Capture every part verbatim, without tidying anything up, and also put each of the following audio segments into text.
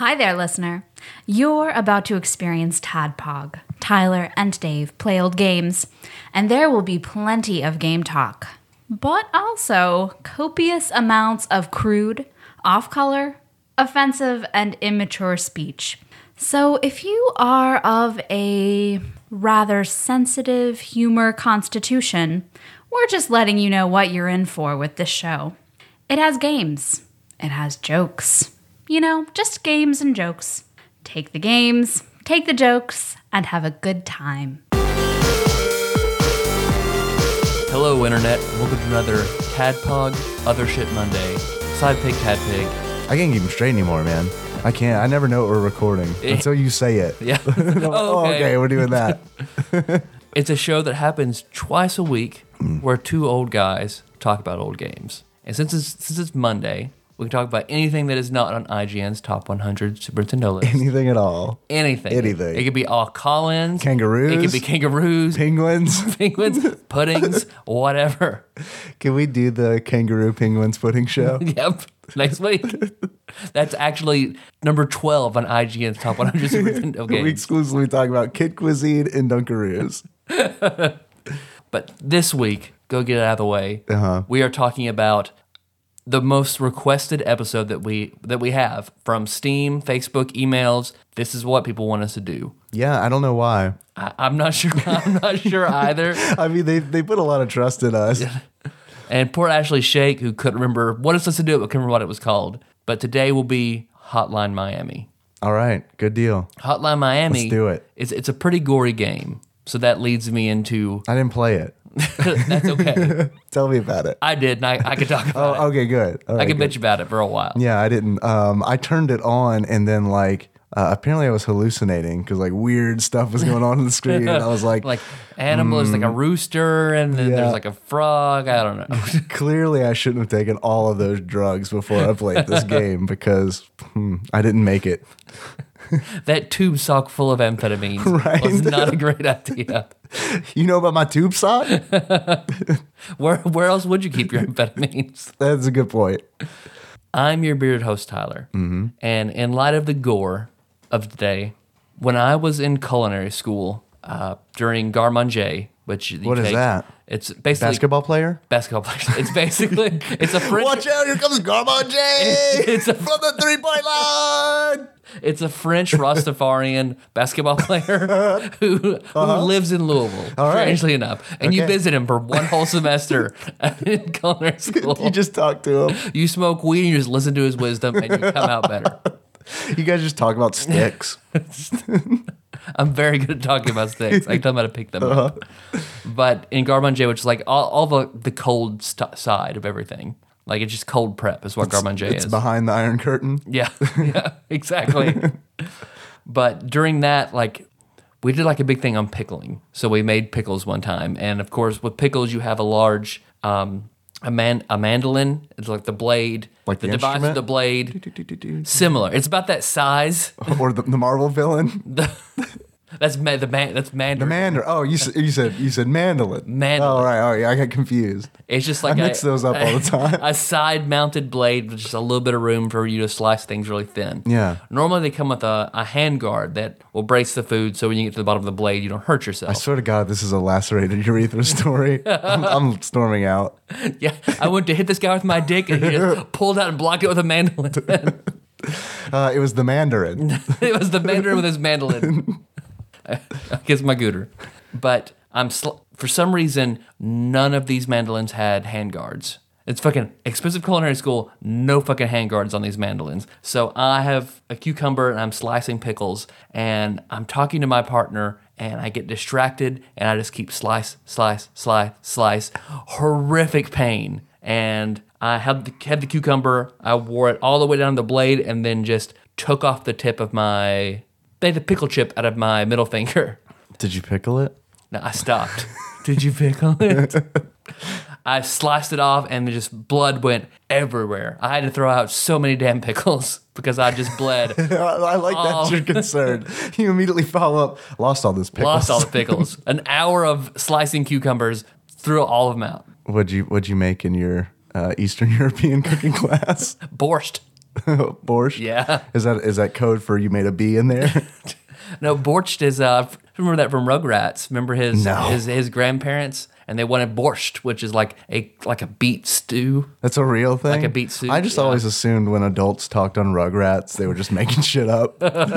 Hi there, listener. You're about to experience Tadpog. Tyler and Dave play old games, and there will be plenty of game talk, but also copious amounts of crude, off-color, offensive, and immature speech. So if you are of a rather sensitive humor constitution, we're just letting you know what you're in for with this show. It has games. It has jokes. You know, just games and jokes. Take the games, take the jokes, and have a good time. Hello, Internet. Welcome to another Tadpog Other Shit Monday. Side Pig, Tad Pig. I can't keep them straight anymore, man. I can't. I never know what we're recording until you say it. Yeah. oh, okay. okay, we're doing that. It's a show that happens twice a week where two old guys talk about old games. And since it's, since it's Monday, we can talk about anything that is not on I G N's Top one hundred Super Nintendo list. Anything at all. Anything. Anything. It could be all call-ins. Kangaroos. It could be kangaroos. Penguins. Penguins. Puddings. Whatever. Can we do the kangaroo penguins pudding show? Yep. Next week. That's actually number twelve on I G N's Top one hundred Super Nintendo games. We exclusively talk about kid cuisine and Dunkaroos. But this week, go get it out of the way. Uh-huh. We are talking about the most requested episode that we that we have from Steam, Facebook, emails. This is what people want us to do. Yeah, I don't know why. I, I'm not sure. I'm not sure either. I mean, they they put a lot of trust in us. And poor Ashley Shake, who couldn't remember what it's supposed to do, but couldn't remember what it was called. But today will be Hotline Miami. All right, good deal. Hotline Miami. Let's do it. It's it's a pretty gory game, so that leads me into. I didn't play it. That's okay. Tell me about it. I did, and I, I could talk about oh, it. Okay, good. All right, I could good. bitch about it for a while. Yeah, I didn't. Um, I turned it on, and then like uh, apparently I was hallucinating because like weird stuff was going on on the screen. And I was like, like animal is like a rooster, and then Yeah. there's like a frog. I don't know. clearly I shouldn't have taken all of those drugs before I played this game because hmm, I didn't make it. That tube sock full of amphetamines Right. was not a great idea. You know about my tube sock? Where where else would you keep your amphetamines? That's a good point. I'm your bearded host, Tyler. Mm-hmm. And in light of the gore of the day, when I was in culinary school uh, during garde-manger, which you What is take- that? It's basically Basketball player? basketball players. It's basically it's a French. Watch out! Here comes Garmon J It's a- from the three point line. It's a French Rastafarian basketball player who who lives in Louisville, All right. strangely enough. And you Okay. visit him for one whole semester in culinary school. You just talk to him. You smoke weed and you just listen to his wisdom and you come out better. You guys just talk about sticks. I'm very good at talking about sticks. I can tell him how to pick them Uh-huh. up. But in garde-manger, which is like all, all the, the cold st- side of everything, like it's just cold prep is what garde-manger It's is. behind the Iron Curtain. Yeah, yeah, exactly. But during that, like, we did like a big thing on pickling. So we made pickles one time. And of course, with pickles, you have a large, um, a, man, a mandolin. It's like the blade. Like the device of instrument? the blade. Similar. It's about that size. Or the, the Marvel villain. That's ma- the man. That's The Mandarin. Mandarin. Oh, you said you said you said mandolin. Mandolin. Oh, right. Oh, yeah. I got confused. It's just like I mix a, those up all the time. A side-mounted blade with just a little bit of room for you to slice things really thin. Yeah. Normally they come with a, a hand guard that will brace the food, so when you get to the bottom of the blade, you don't hurt yourself. I swear to God, this is a lacerated urethra story. I'm, I'm storming out. Yeah, I went to hit this guy with my dick, and he just pulled out and blocked it with a mandolin. Uh, it was the Mandarin. It was the Mandarin with his mandolin. I guess my gooter. But I'm sl- for some reason, none of these mandolins had hand guards. It's fucking expensive culinary school, no fucking hand guards on these mandolins. So I have a cucumber and I'm slicing pickles and I'm talking to my partner and I get distracted and I just keep slice, slice, slice, slice. Horrific pain. And I had the, had the cucumber, I wore it all the way down the blade and then just took off the tip of my, made the pickle chip out of my middle finger. Did you pickle it? No, I stopped. Did you pickle it? I sliced it off and just blood went everywhere. I had to throw out so many damn pickles because I just bled. I like Oh. that you're concerned. You immediately follow up, lost all those pickles. Lost all the pickles. An hour of slicing cucumbers, threw all of them out. What'd you What'd you make in your uh, Eastern European cooking class? Borscht. Borscht? Yeah. Is that is that code for you made a B in there? No, borscht is, uh, remember that from Rugrats? Remember his, No. his his grandparents? And they wanted borscht, which is like a like a beet stew. That's a real thing? Like a beet soup, I just yeah. always assumed when adults talked on Rugrats, they were just making shit up.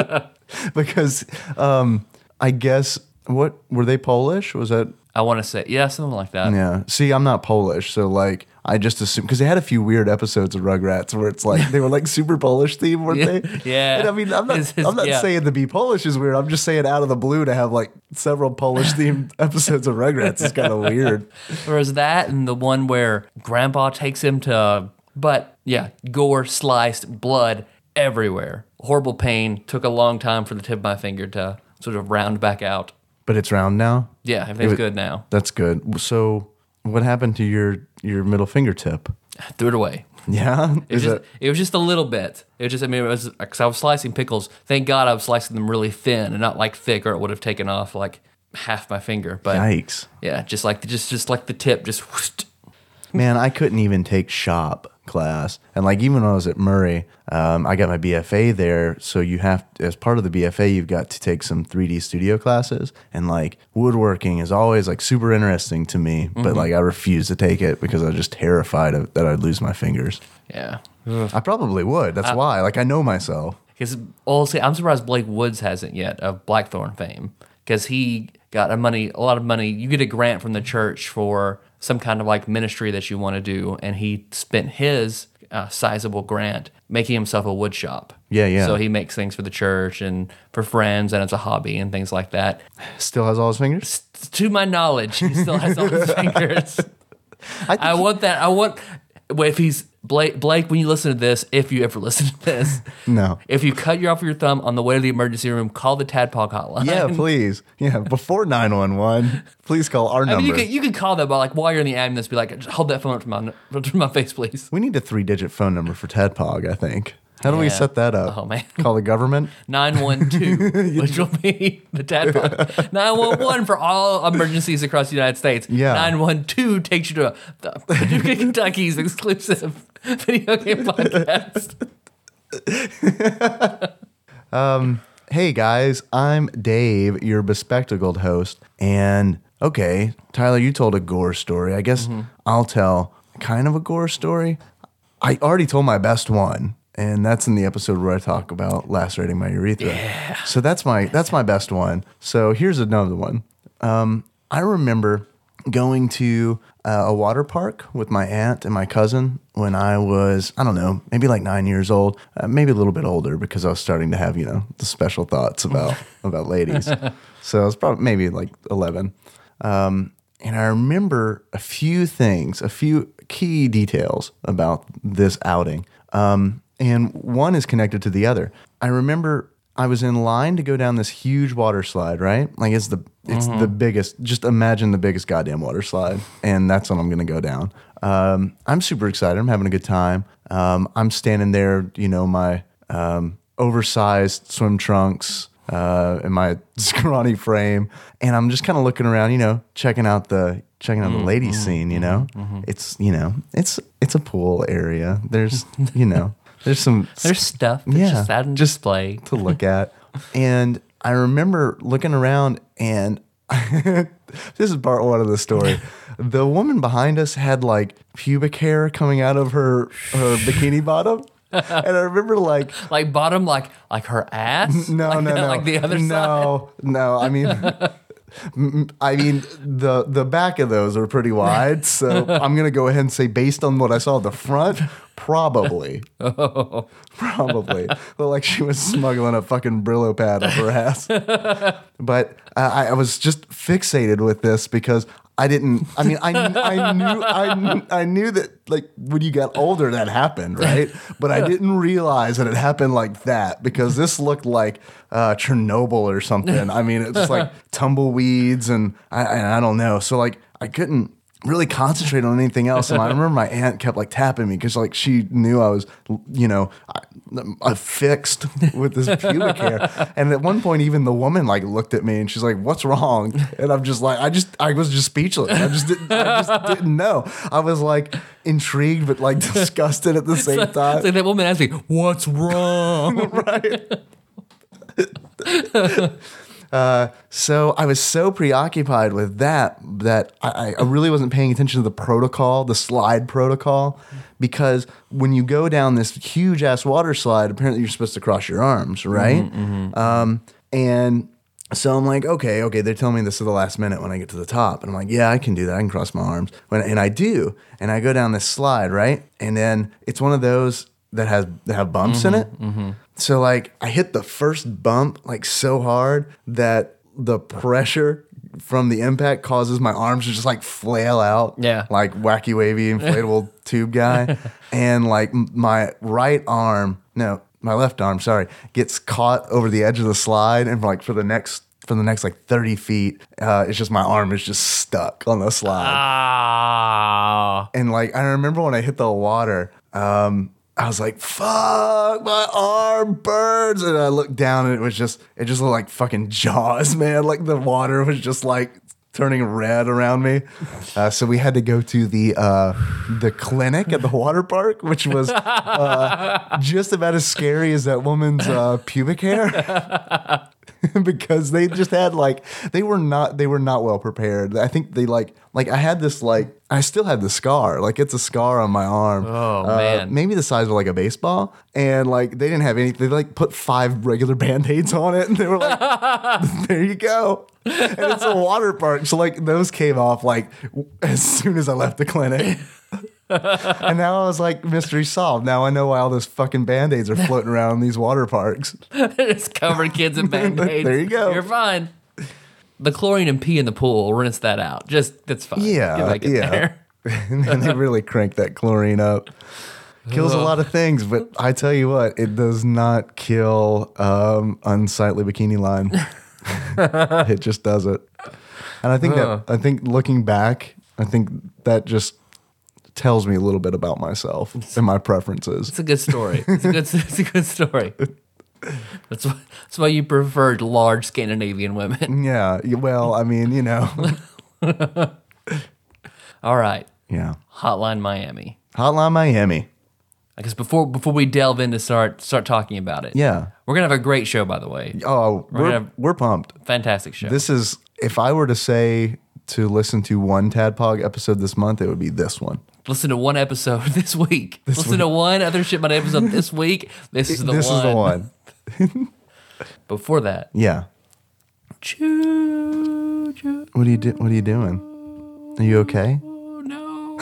Because um, I guess, what, were they Polish? Was that... I want to say, yeah, something like that. Yeah. See, I'm not Polish, so like I just assumed, because they had a few weird episodes of Rugrats where it's like they were like super Polish themed, weren't Yeah. they? Yeah. And I mean, I'm not, His- his- I'm not yeah. saying to be Polish is weird. I'm just saying out of the blue to have like several Polish themed episodes of Rugrats is kind of weird. Whereas that and the one where Grandpa takes him to, but yeah, gore, sliced, blood everywhere. Horrible pain. Took a long time for the tip of my finger to sort of round back out. But it's round now. Yeah, everything's It- good now. That's good. So, what happened to your your middle fingertip? Threw it away. Yeah, It was, is just, it? it was just a little bit. It was just, I mean, it was because I was slicing pickles. Thank God I was slicing them really thin and not like thick, or it would have taken off like half my finger. But Yikes, yeah, just like the, just just like the tip, just whoosh. man! I couldn't even take shop class, and like even when I was at Murray, um, I got my B F A there. So you have, as part of the B F A, you've got to take some three D studio classes, and like woodworking is always like super interesting to me. Mm-hmm. But like I refused to take it because I was just terrified of, that I'd lose my fingers. Yeah. I probably would. That's why. Like I know myself. Because honestly, I'm surprised Blake Woods hasn't yet of Blackthorn fame. Because he got a money, a lot of money. You get a grant from the church for some kind of like ministry that you want to do, and he spent his uh, sizable grant making himself a wood shop. Yeah, yeah. So he makes things for the church and for friends, and it's a hobby and things like that. Still has all his fingers. S- To my knowledge, he still has all his fingers. I, think I want that. I want. Well, if he's Blake, Blake, when you listen to this, if you ever listen to this, No. If you cut you off your thumb on the way to the emergency room, call the Tadpog hotline. Yeah, please. Yeah, before nine one one, please call our I number. mean, you can you can call them, but like while you're in the ambulance, be like, hold that phone up to my up to my face, please. We need a three-digit phone number for Tadpog, I think. How do we Yeah. set that up? Oh, man. Call the government? Nine one two, which will be the Tadpog. Nine one one for all emergencies across the United States. Yeah. Nine one two takes you to the Paducah, Kentucky's exclusive video game podcast. Hey guys, I'm Dave, your bespectacled host. And okay, Tyler, you told a gore story. I guess Mm-hmm. I'll tell kind of a gore story. I already told my best one, and that's in the episode where I talk about lacerating my urethra. Yeah. So that's my that's my best one. So here's another one. Um, I remember going to uh, a water park with my aunt and my cousin when I was, I don't know, maybe like nine years old, uh, maybe a little bit older because I was starting to have, you know, the special thoughts about about ladies. So I was probably maybe like eleven. Um, and I remember a few things, a few key details about this outing. Um, and one is connected to the other. I remember I was in line to go down this huge water slide, right? Like it's the it's the biggest. Just imagine the biggest goddamn water slide, and that's what I'm going to go down. Um, I'm super excited. I'm having a good time. Um, I'm standing there, you know, my um, oversized swim trunks uh, and my scrawny frame, and I'm just kind of looking around, you know, checking out the checking out the ladies scene. You know, it's you know, it's it's a pool area. There's you know. There's some There's stuff that's Yeah, just out in just- display. to look at. And I remember looking around, and this is part one of the story. The woman behind us had like pubic hair coming out of her her bikini bottom. And I remember like, Like bottom, like like her ass. no, like, no, no. like the other side. No, no. I mean, m- I mean, the the back of those are pretty wide. So I'm going to go ahead and say, based on what I saw at the front, probably. Oh. Probably. Looked like she was smuggling a fucking Brillo pad up her ass. But uh, I, I was just fixated with this because I didn't, I mean, I, I knew, I, knew- I knew that like when you got older that happened, right? But I didn't realize that it happened like that because this looked like uh, Chernobyl or something. I mean, it's just like tumbleweeds and I, and I don't know. So like I couldn't, really concentrate on anything else. And I remember my aunt kept like tapping me because like she knew I was, you know, I, I fixed with this pubic hair. And at one point, even the woman like looked at me and she's like, "What's wrong?" And I'm just like, I just, I was just speechless. I just didn't, I just didn't know. I was like intrigued, but like disgusted at the same It's time. like that woman asked me, "What's wrong?" Right. Uh, so I was so preoccupied with that that I, I really wasn't paying attention to the protocol, the slide protocol, because when you go down this huge ass water slide, apparently you're supposed to cross your arms, right? Mm-hmm, mm-hmm. Um, and so I'm like, okay, okay. They're telling me this is the last minute when I get to the top, and I'm like, yeah, I can do that. I can cross my arms, when, and I do, and I go down this slide, right? And then it's one of those that has that have bumps mm-hmm, in it. Mm-hmm. So like I hit the first bump like so hard that the pressure from the impact causes my arms to just like flail out. Yeah. Like wacky wavy inflatable tube guy. And like my right arm, no, my left arm, sorry, gets caught over the edge of the slide, and for like for the next for the next like thirty feet, uh, it's just my arm is just stuck on the slide. Ah. And like I remember when I hit the water, um, I was like, fuck, my arm burns. And I looked down and it was just, it just looked like fucking Jaws, man. Like the water was just like turning red around me. Uh, so we had to go to the uh, the clinic at the water park, which was uh, just about as scary as that woman's uh, pubic hair. Because they just had like they were not they were not well prepared. I think they like like I had this like I still had the scar, like it's a scar on my arm. Oh uh, man, maybe the size of like a baseball, and like they didn't have any. They like put five regular Band-Aids on it, and they were like, "There you go." And it's a water park, so like those came off like as soon as I left the clinic. And now I was like, mystery solved. Now I know why all those fucking Band-Aids are floating around in these water parks. It's covered kids in Band-Aids. There you go. You're fine. The chlorine and pee in the pool will rinse that out. Just, that's fine. Yeah, Get back in yeah. there. And they really crank that chlorine up. Kills a lot of things, but I tell you what, it does not kill um, unsightly bikini line. It just doesn't. And I think Huh. that I think looking back, I think that just tells me a little bit about myself and my preferences. It's a good story. It's a good, it's a good story. That's why, that's why you preferred large Scandinavian women. Yeah. Well, I mean, you know. All right. Yeah. Hotline Miami. Hotline Miami. I guess before before we delve in to start start talking about it. Yeah. We're gonna have a great show, by the way. Oh, We're we're gonna have- we're pumped. Fantastic show. This is, if I were to say to listen to one Tadpog episode this month, it would be this one. Listen to one episode this week. Listen to one other Shipment episode this week. This is the this one. is the one. Before that. Yeah. Choo, choo, What are you do? What are you doing? Are you okay? no.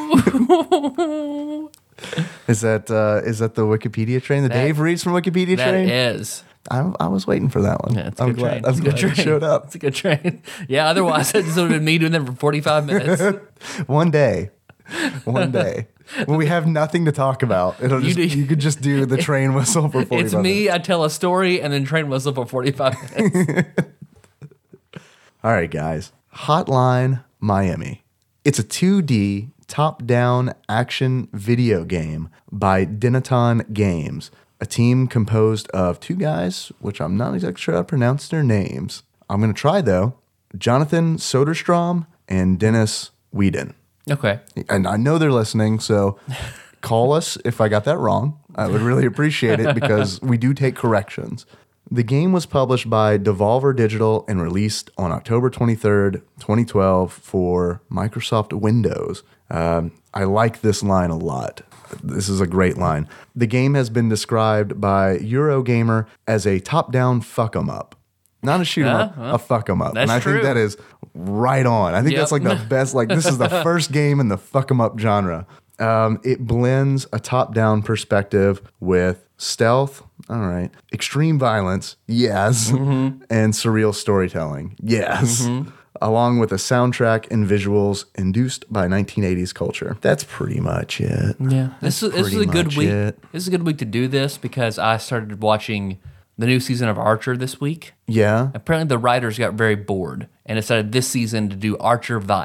Is that uh, is that the Wikipedia train? The That- Dave reads from Wikipedia That train? is. I, I was waiting for that one. Yeah, it's a I'm good glad. train. I'm It's a glad good it train. showed up. It's a good train. Yeah, otherwise it would have been me doing that for forty-five minutes. One day, one day, when we have nothing to talk about, it'll You just, do- you could just do the train whistle for forty-five It's me, minutes. I tell a story and then train whistle for forty-five minutes. All right, guys. Hotline Miami. It's a two D top-down action video game by Denaton Games, a team composed of two guys, which I'm not exactly sure how to pronounce their names. I'm going to try, though. Jonathan Soderstrom and Dennis Whedon. Okay. And I know they're listening, so call us if I got that wrong. I would really appreciate it because we do take corrections. The game was published by Devolver Digital and released on October twenty-third, twenty twelve for Microsoft Windows. Um, I like this line a lot. This is a great line. The game has been described by Eurogamer as a top-down fuck-em-up. Not a shoot 'em up, Yeah, well, a fuck-em up. that's And I true. think that is right on. I think Yep. that's like the best. Like this is the first game in the fuck-em up genre. Um, it blends a top-down perspective with stealth, all right, extreme violence, yes, Mm-hmm. and surreal storytelling, yes, along with a soundtrack and visuals induced by nineteen eighties culture. That's pretty much it. Yeah. This is, this is pretty a good much week. it. This is a good week to do this because I started watching the new season of Archer this week. Yeah. Apparently the writers got very bored and decided this season to do Archer Vice.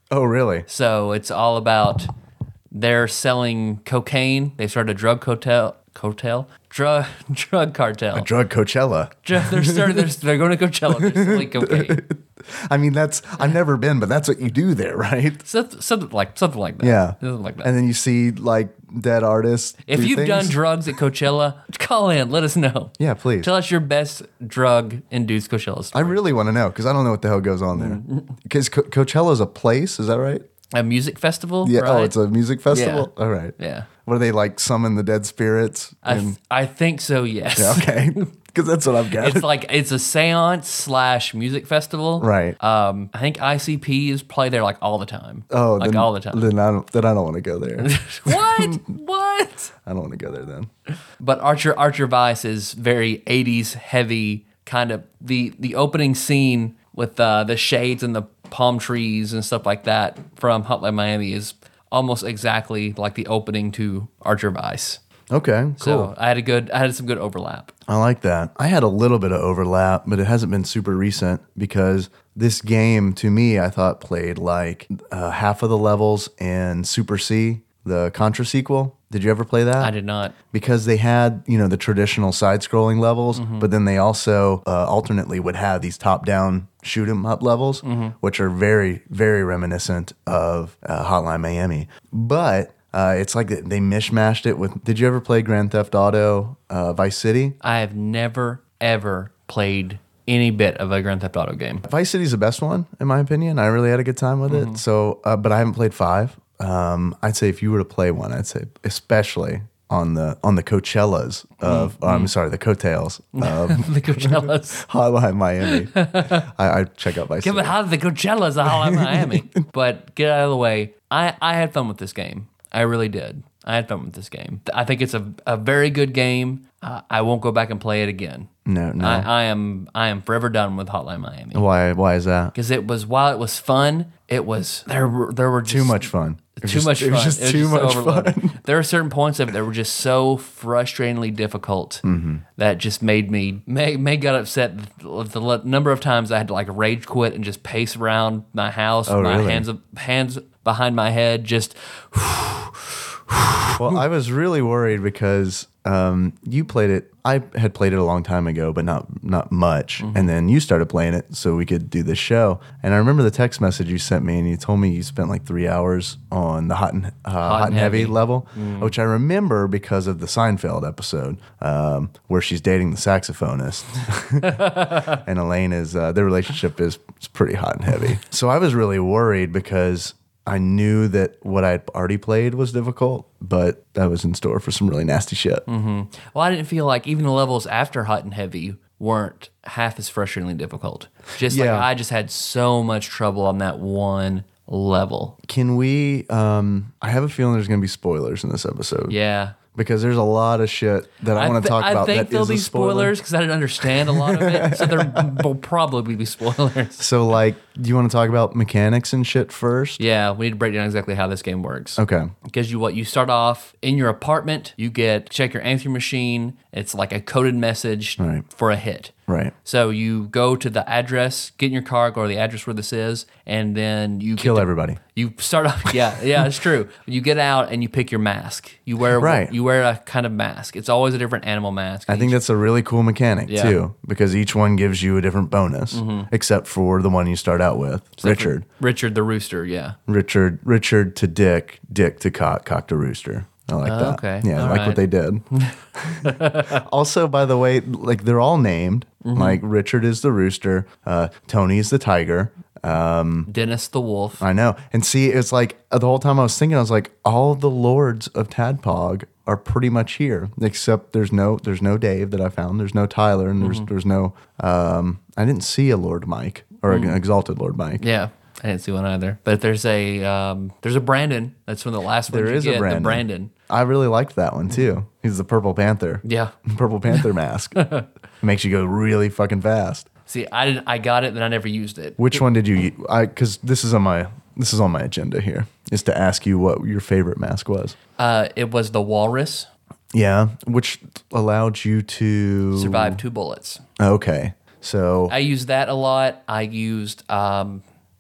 Oh, really? So it's all about they're selling cocaine. They started a drug cartel. Cartel? Drug drug cartel. Drug Coachella. Dr- They're starting. They're, they're going to Coachella. They're selling cocaine. I mean, that's I've never been, but that's what you do there, right? Something, something like something like that. Yeah, something like that. And then you see like dead artists. If do you've things. done drugs at Coachella, call in. Let us know. Yeah, please. Tell us your best drug-induced Coachella I story. really want to know because I don't know what the hell goes on there. Because Co- Coachella's a place, is that right? A music festival, Yeah. right? Oh, it's a music festival. All right. Yeah. Where they like summon the dead spirits? I, and- th- I think so, yes. yeah, okay. Because that's what I've got. It's like it's a seance slash music festival. Right. Um, I think I C P is probably there like all the time. oh, like then, all the time. Then I don't. Then I don't want to go there. What? What? I don't want to go there then. But Archer Archer Vice is very eighties heavy kind of the the opening scene with uh, the shades and the palm trees and stuff like that from Hotline Miami is almost exactly like the opening to Archer Vice. Okay, cool. So I had a good I had some good overlap. I like that. I had a little bit of overlap, but it hasn't been super recent because this game, to me, I thought played like uh, half of the levels in Super C, the Contra sequel. Did you ever play that? I did not. Because they had, you know, the traditional side-scrolling levels, Mm-hmm. but then they also uh, alternately would have these top-down shoot 'em up levels, Mm-hmm. which are very, very reminiscent of uh, Hotline Miami. But uh, it's like they they mishmashed it with. Did you ever play Grand Theft Auto uh, Vice City? I have never ever played any bit of a Grand Theft Auto game. Vice City's the best one, in my opinion. I really had a good time with Mm-hmm. it. So, uh, but I haven't played five. Um, I'd say if you were to play one, I'd say especially on the on the Coachellas of. Mm-hmm. oh, I'm sorry, the coattails of The Coachellas. Hotline Miami. I, I check out Vice Give City. it how the Coachellas of Hotline Miami. But get out of the way. I, I had fun with this game. I really did. I had fun with this game. I think it's a, a very good game. Uh, I won't go back and play it again. No, no. I, I am I am forever done with Hotline Miami Why? Why is that? because it was while it was fun, it was there were there were just, Too much fun. It was too just- much fun. It was just too so much overloaded. fun. There were certain points of it that were just so frustratingly difficult Mm-hmm. that just made me May May got upset with the le- number of times I had to like rage quit and just pace around my house, Oh, with my really? hands hands behind my head, just Well, I was really worried because um, you played it. I had played it a long time ago, but not not much. Mm-hmm. And then you started playing it so we could do this show. And I remember the text message you sent me, and you told me you spent like three hours on the hot and uh, hot, and heavy, heavy. level, Mm. which I remember because of the Seinfeld episode um, where she's dating the saxophonist, and Elaine is uh, their relationship is, is pretty hot and heavy. So I was really worried because I knew that what I'd already played was difficult, but that was in store for some really nasty shit. Mm-hmm. Well, I didn't feel like even the levels after Hot and Heavy weren't half as frustratingly difficult. Just Yeah. like I just had so much trouble on that one level. Can we? Um, I have a feeling there's going to be spoilers in this episode. Yeah. Because there's a lot of shit that I, want to thi- talk I about think that there'll is a be spoiler. spoilers because I didn't understand a lot of it. So there will probably be spoilers. So, like, do you want to talk about mechanics and shit first? Yeah, we need to break down exactly how this game works. Okay. Because you what you start off in your apartment, you get check your answering machine. It's like a coded message Right. for a hit. Right. So you go to the address, get in your car, go to the address where this is, and then you Kill get to- everybody. You start off, yeah, yeah, it's true. You get out and you pick your mask. You wear Right. You wear a kind of mask. It's always a different animal mask. I think that's a really cool mechanic, Yeah. Mm-hmm. too, because each one gives you a different bonus, except for the one you start out with, Richard. Richard the Rooster. Yeah. Richard, Richard to Dick, Dick to Cock, Cock to Rooster. I like Oh, that. okay. Yeah, I All like right. what they did. Also, by the way, like they're all named. Mm-hmm. Like Richard is the rooster, uh, Tony is the tiger. Dennis the Wolf. I know. And see, it's like uh, the whole time I was thinking, I was like, all the lords of Tadpog are pretty much here, except there's no there's no Dave that I found. There's no Tyler, and there's Mm-hmm. there's no. Um, I didn't see a Lord Mike or an exalted Lord Mike. Mm. Yeah. I didn't see one either. But there's a um, there's a Brandon. That's one of the last ones There you is get. a Brandon. The Brandon. I really liked that one too. He's the Purple Panther. Yeah. Purple Panther mask. Makes you go really fucking fast. See, I didn't. I got it, then I never used it. Which one did you? I because this is on my this is on my agenda here is to ask you what your favorite mask was. Uh, it was the Walrus. Yeah, which allowed you to Survived two bullets. Okay, so I used that a lot. I used um,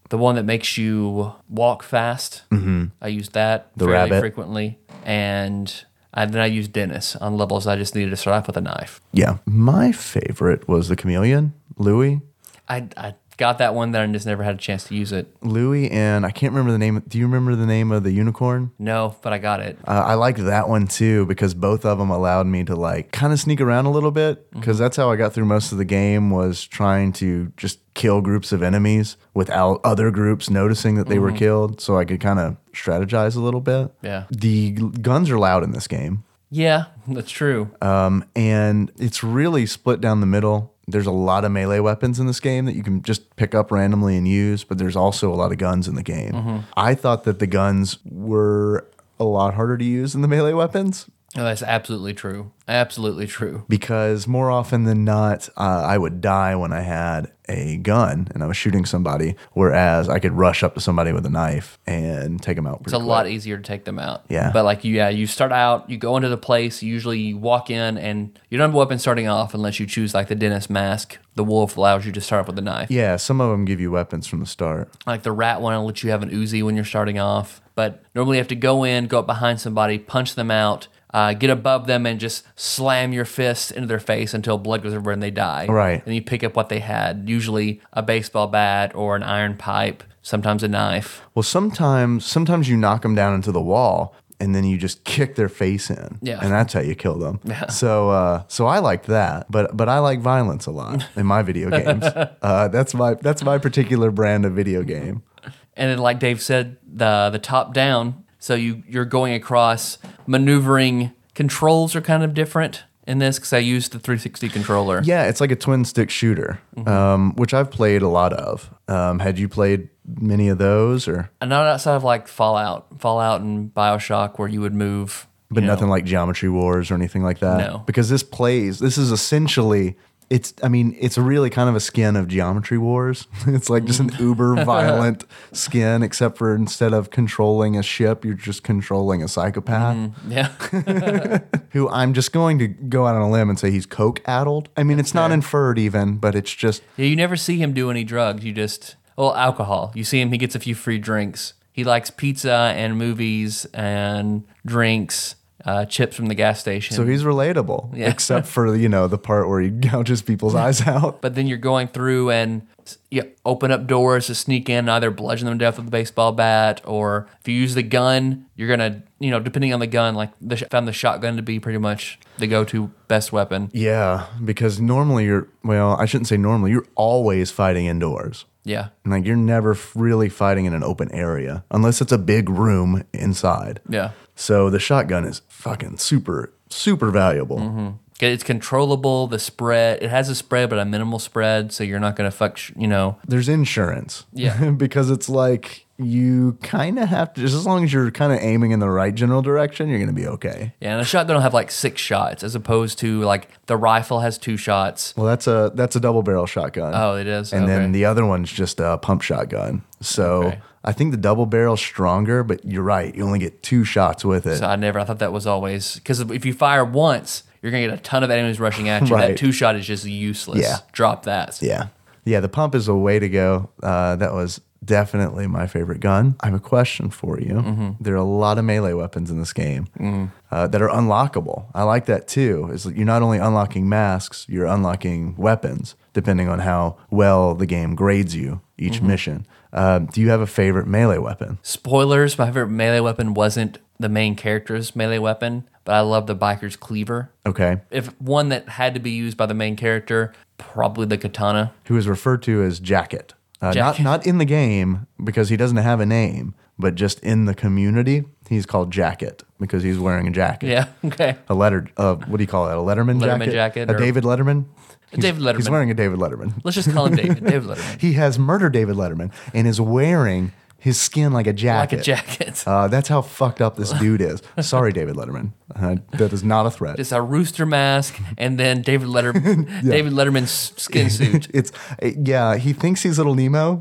the one that makes you walk fast. Mm-hmm. I use that The fairly rabbit. frequently. And I, then I use Dennis on levels I just needed to start off with a knife. Yeah. My favorite was the chameleon, Louis. I, I got that one, then I just never had a chance to use it. Louis, and I can't remember the name. Do you remember the name of the unicorn? No, but I got it. Uh, I liked that one too because both of them allowed me to like kind of sneak around a little bit because that's how I got through most of the game was trying to just kill groups of enemies without other groups noticing that they were killed so I could kind of strategize a little bit. Yeah. The g- guns are loud in this game. Yeah, that's true. Um, and it's really split down the middle. There's a lot of melee weapons in this game that you can just pick up randomly and use, but there's also a lot of guns in the game. I thought that the guns were a lot harder to use than the melee weapons No, that's absolutely true. Absolutely true. because more often than not, uh, I would die when I had a gun and I was shooting somebody, whereas I could rush up to somebody with a knife and take them out It's pretty a quick. lot easier to take them out. Yeah. But like, yeah, you start out, you go into the place, usually you walk in and you don't have a weapon starting off unless you choose like the dentist mask. The wolf allows you to start off with a knife. Yeah, some of them give you weapons from the start. Like the rat one will let you have an Uzi when you're starting off. But normally you have to go in, go up behind somebody, punch them out, uh, get above them and just slam your fist into their face until blood goes everywhere and they die. Right. And you pick up what they had, usually a baseball bat or an iron pipe, sometimes a knife. Well, sometimes sometimes you knock them down into the wall and then you just kick their face in. Yeah. And that's how you kill them. So uh, so I liked that, but but I like violence a lot in my video games. Uh, that's my that's my particular brand of video game. And then, like Dave said, the the top down. So you you're going across maneuvering. Controls are kind of different in this because I used the three sixty controller. Yeah, it's like a twin stick shooter, um, which I've played a lot of. Um, had you played many of those, or And not outside of like Fallout, Fallout and Bioshock, where you would move. but you know, nothing like Geometry Wars or anything like that? No. Because this plays. This is essentially. It's, I mean, it's really kind of a skin of Geometry Wars. It's like just an uber violent skin, except for instead of controlling a ship, you're just controlling a psychopath Yeah. who I'm just going to go out on a limb and say he's coke-addled. I mean, it's not inferred even, but it's just, Yeah, you never see him do any drugs. You just, well, alcohol. You see him, he gets a few free drinks. He likes pizza and movies and drinks, uh, chips from the gas station. so he's relatable, Yeah. except for, you know, the part where he gouges people's eyes out. But then you're going through and you open up doors to sneak in, either bludgeon them to death with a baseball bat, or if you use the gun, you're gonna, you know, depending on the gun, like the, found the shotgun to be pretty much the go-to best weapon. Yeah, because normally you're, well, I shouldn't say normally, you're always fighting indoors. Yeah, Like you're never f- really fighting in an open area unless it's a big room inside. yeah. So the shotgun is fucking super, super valuable. Mm-hmm. It's controllable. The spread, it has a spread, but a minimal spread, so you're not gonna fuck, sh- you know. There's insurance. Yeah. because it's like you kind of have to, just as long as you're kind of aiming in the right general direction, you're going to be okay. Yeah, and a shotgun will have like six shots, as opposed to like the rifle has two shots. Well, that's a that's a double barrel shotgun. Oh, it is. And Okay. then the other one's just a pump shotgun. So Okay. I think the double barrel's stronger, but you're right. You only get two shots with it. So I never. I thought that was always because if you fire once, you're gonna get a ton of enemies rushing at you. Right. That two shot is just useless. Yeah. Drop that. Yeah. Yeah, the pump is a way to go. Uh, that was definitely my favorite gun. I have a question for you. Mm-hmm. There are a lot of melee weapons in this game uh, that are unlockable. I like that too. Is you're not only unlocking masks, you're unlocking weapons, depending on how well the game grades you each Mm-hmm. mission. Uh, do you have a favorite melee weapon? Spoilers: my favorite melee weapon wasn't the main character's melee weapon, but I love the biker's cleaver. Okay. If one that had to be used by the main character, probably the katana. Who is referred to as Jacket. Uh, Jacket. Not not in the game because he doesn't have a name, but just in the community, he's called Jacket because he's wearing a jacket. Yeah. Okay. A letter, uh, what do you call it? A Letterman, Letterman jacket? jacket A or- David Letterman? He's- David He's Letterman. wearing a David Letterman. Let's just call him David. David Letterman. He has murdered David Letterman and is wearing his skin like a jacket. Like a jacket. Uh, that's how fucked up this dude is. Sorry, David Letterman. Uh, that is not a threat. Just a rooster mask and then David Letterman, yeah. David Letterman's skin suit. It's yeah. He thinks he's little Nemo.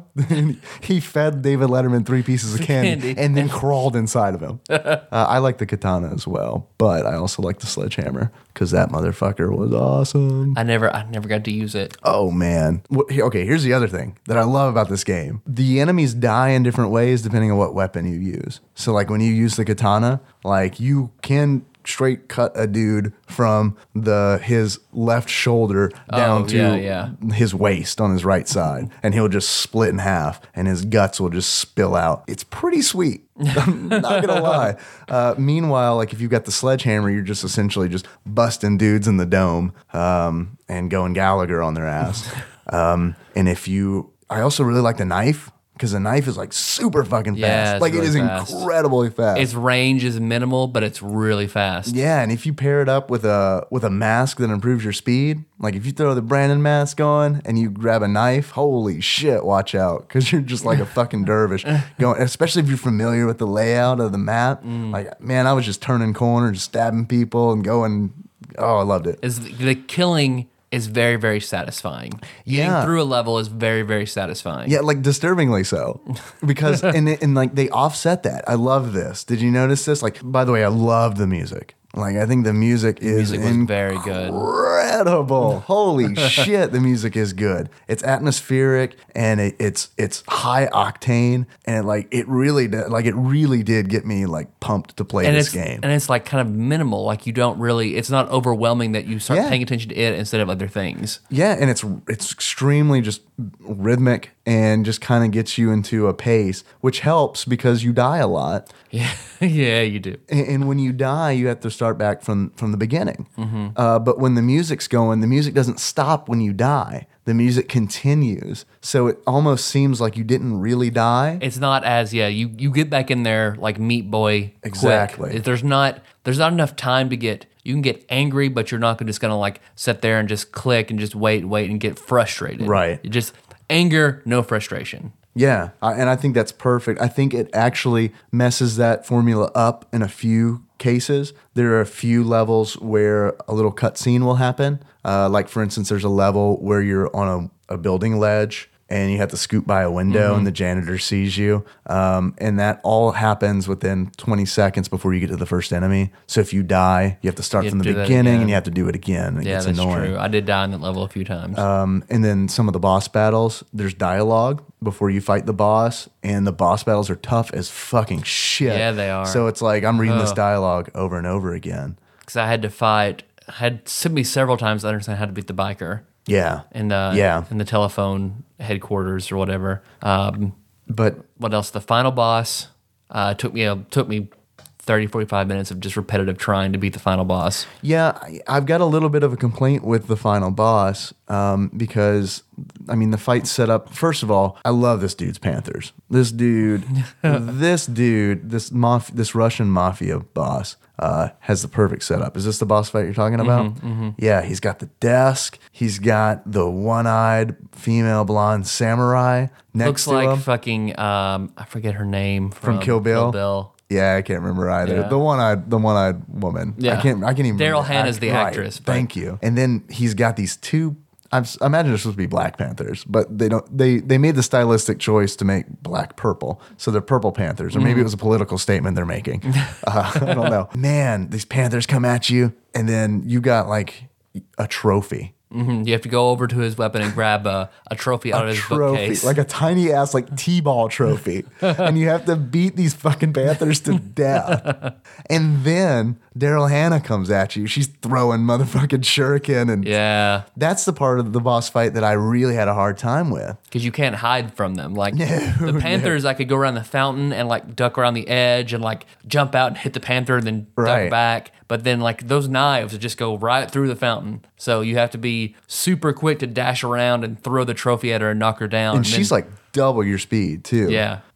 He fed David Letterman three pieces of candy, candy. and then crawled inside of him. Uh, I like the katana as well, but I also like the sledgehammer because that motherfucker was awesome. I never, I never got to use it. Oh man. Okay, here's the other thing that I love about this game. The enemies die in different ways depending on what weapon you use. So like when you use the katana, like you can straight cut a dude from the his left shoulder down oh, to yeah, yeah. his waist on his right side, and he'll just split in half and his guts will just spill out. It's pretty sweet. I'm not gonna lie. Uh, meanwhile, like if you've got the sledgehammer, you're just essentially just busting dudes in the dome um, and going Gallagher on their ass. um, and if you, I also really like the knife. Because the knife is like super fucking yeah, fast. Like really it is fast. incredibly fast. Its range is minimal, but it's really fast. Yeah, and if you pair it up with a with a mask that improves your speed, like if you throw the Brandon mask on and you grab a knife, holy shit, watch out. Because you're just like a fucking dervish. Going, especially if you're familiar with the layout of the map. Mm. Like, man, I was just turning corners, stabbing people and going, oh, I loved it. Is the, the killing is very, very satisfying. Getting Yeah. through a level is very, very satisfying. Yeah, like disturbingly so. Because, and, and like they offset that. I love this. Did you notice this? Like, by the way, I love the music. Like, I think the music is music was very good. Incredible. Holy shit, the music is good. It's atmospheric and it, it's it's high octane and like it really did, like it really did get me like pumped to play and this it's, game. And it's like kind of minimal. Like you don't really, it's not overwhelming that you start Yeah. paying attention to it instead of other things. Yeah, and it's it's extremely just rhythmic and just kind of gets you into a pace, which helps because you die a lot. Yeah, yeah, you do. And, and when you die, you have to start back from from the beginning. Mm-hmm. Uh, but when the music's going, the music doesn't stop when you die. The music continues, so it almost seems like you didn't really die. It's not as yeah. You you get back in there like Meat Boy. quick. Exactly. There's not there's not enough time to get. You can get angry, but you're not just gonna like sit there and just click and just wait, wait, and get frustrated. Right. You just anger, no frustration. Yeah, I, and I think that's perfect. I think it actually messes that formula up in a few cases. There are a few levels where a little cutscene will happen. Uh, like, for instance, there's a level where you're on a, a building ledge and you have to scoot by a window Mm-hmm. and the janitor sees you. Um, and that all happens within twenty seconds before you get to the first enemy. So if you die, you have to start You from have the to do that beginning again. and you have to do it again. It Yeah, gets that's annoying. true. I did die on that level a few times. Um, and then some of the boss battles, there's dialogue before you fight the boss, and the boss battles are tough as fucking shit. Yeah, they are. So it's like I'm reading this Ugh. dialogue over and over again. Because I had to fight, had sent me several times to understand how to beat the biker Yeah. in the Yeah. in the telephone headquarters or whatever. Um, But what else? The final boss uh, took me a took me thirty, forty-five minutes of just repetitive trying to beat the final boss. yeah, I- I've got a little bit of a complaint with the final boss um, because, I mean, the fight's set up. First of all, I love this dude's Panthers. This dude, this dude, this maf- this Russian mafia boss uh, has the perfect setup. Is this the boss fight you're talking about? Mm-hmm, Yeah, he's got the desk. He's got the one-eyed female blonde samurai next Looks to like him. fucking um, I forget her name from, Kill Bill? Kill Bill. Yeah, I can't remember either. Yeah. The one-eyed, the one-eyed woman. Yeah. I can't. I can't even. Daryl remember. Hannah's the Right. actress, but- Thank you. And then he's got these two. I'm, s- I imagine they're supposed to be Black Panthers, but they don't. They they made the stylistic choice to make black purple, so they're purple Panthers, or maybe it was a political statement they're making. Uh, I don't know. Man, these Panthers come at you, and then you got like a trophy. hmm You have to go over to his weapon and grab a, a trophy out of his Trophy, bookcase. like a tiny ass like T-ball trophy, and you have to beat these fucking Panthers to death. And then Daryl Hannah comes at you. She's throwing motherfucking shuriken, and yeah, that's the part of the boss fight that I really had a hard time with. because you can't hide from them. Like No, the Panthers, I could go around the fountain and like duck around the edge and like jump out and hit the Panther and then Right. duck back. But then like those knives would just go right through the fountain. So you have to be super quick to dash around and throw the trophy at her and knock her down. And she's then- like double your speed too. Yeah.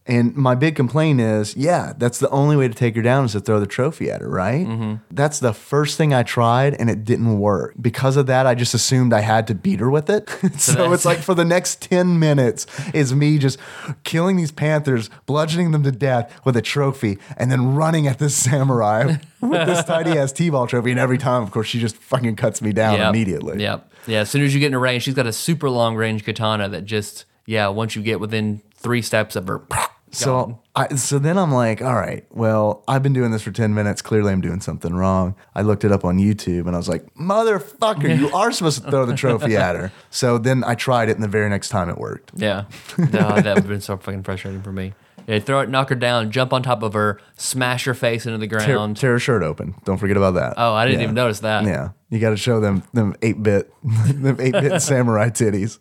And my big complaint is, yeah, that's the only way to take her down is to throw the trophy at her, right? Mm-hmm. That's the first thing I tried, and it didn't work. Because of that, I just assumed I had to beat her with it. so that's- it's like for the next ten minutes is me just killing these panthers, bludgeoning them to death with a trophy, and then running at this samurai with this tiny ass T-ball trophy. And every time, of course, she just fucking cuts me down Yep. immediately. Yep. Yeah. As soon as you get in a range, she's got a super long range katana that just yeah. Once you get within three steps of her. So I, so then I'm like, all right, well, I've been doing this for ten minutes. Clearly I'm doing something wrong. I looked it up on YouTube and I was like, motherfucker, you are supposed to throw the trophy at her. So then I tried it and the very next time it worked. Yeah. No, that would have been so fucking frustrating for me. Yeah, throw it, knock her down, jump on top of her, smash her face into the Tear, ground. tear her shirt open. Don't forget about that. Oh, I didn't Yeah. even notice that. Yeah. You got to show them them eight-bit them eight-bit samurai titties.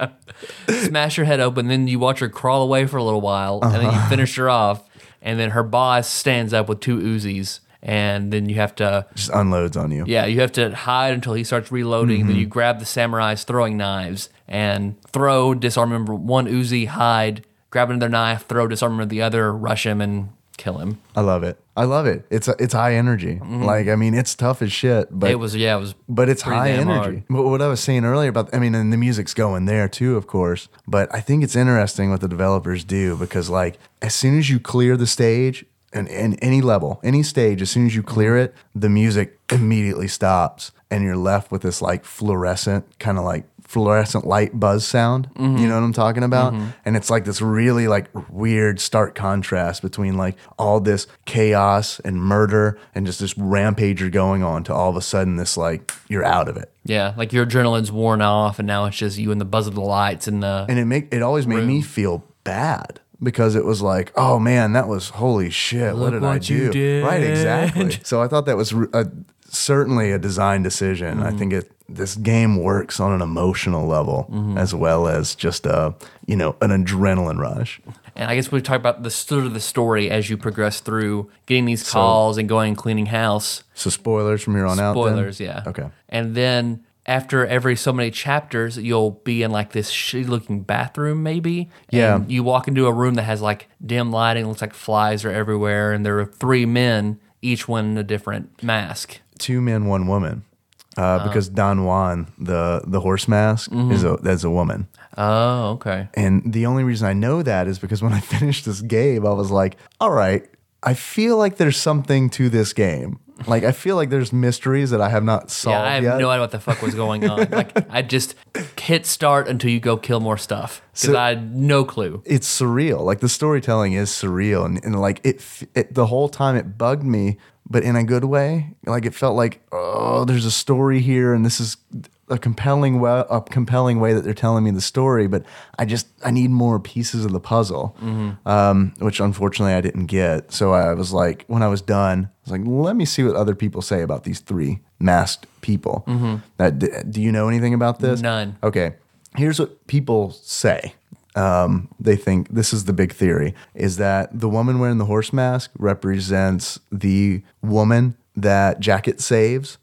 Smash her head open, then you watch her crawl away for a little while, and then you finish her off, and then her boss stands up with two Uzis, and then you have to, Just unloads on you. yeah, you have to hide until he starts reloading. Then you grab the samurai's throwing knives and throw, disarm him with one Uzi, hide, grab another knife, throw, disarm him with the other, rush him, and kill him. I love it. I love it. It's it's high energy. Like, I mean, it's tough as shit, but it was, yeah, it was, But it's pretty high damn energy. hard. But what I was saying earlier about, I mean, and the music's going there too, of course. But I think it's interesting what the developers do because, like, as soon as you clear the stage, and, and any level, any stage, as soon as you clear it, the music immediately stops, and you're left with this like fluorescent kind of like fluorescent light buzz sound. Mm-hmm. You know what I'm talking about? And it's like this really like weird stark contrast between like all this chaos and murder and just this rampage you're going on to all of a sudden this like you're out of it. Yeah, like your adrenaline's worn off, and now it's just you and the buzz of the lights and the. And it make it always made me feel bad because it was like, oh man, that was holy shit. what Look did I what you do? did. Right, exactly. So I thought that was a, certainly a design decision. Mm-hmm. I think it this game works on an emotional level Mm-hmm. as well as just a you know an adrenaline rush. And I guess we talk about the sort of the story as you progress through getting these calls and going and cleaning house. So spoilers from here on out. then? Spoilers, yeah. Okay. And then after every so many chapters, you'll be in like this shitty looking bathroom, maybe. And Yeah. you walk into a room that has like dim lighting, looks like flies are everywhere, and there are three men, each one in a different mask. Two men, one woman. Uh, Oh. because Don Juan, the the horse mask, Mm-hmm. is a is a woman. Oh, okay. And the only reason I know that is because when I finished this game, I was like, all right, I feel like there's something to this game. Like, I feel like there's mysteries that I have not solved Yeah, I have yet. no idea what the fuck was going on. Like, I just hit start until you go kill more stuff because So- I had no clue. It's surreal. Like, the storytelling is surreal. And, and like, it, f- it, the whole time it bugged me, but in a good way. Like, it felt like, oh, there's a story here, and this is a compelling way, a compelling way that they're telling me the story, but I just I need more pieces of the puzzle, um, which unfortunately I didn't get. So I was like, when I was done, I was like, let me see what other people say about these three masked people. That d- do you know anything about this? None. Okay, here's what people say. Um, they think this is the big theory: is that the woman wearing the horse mask represents the woman that Jacket saves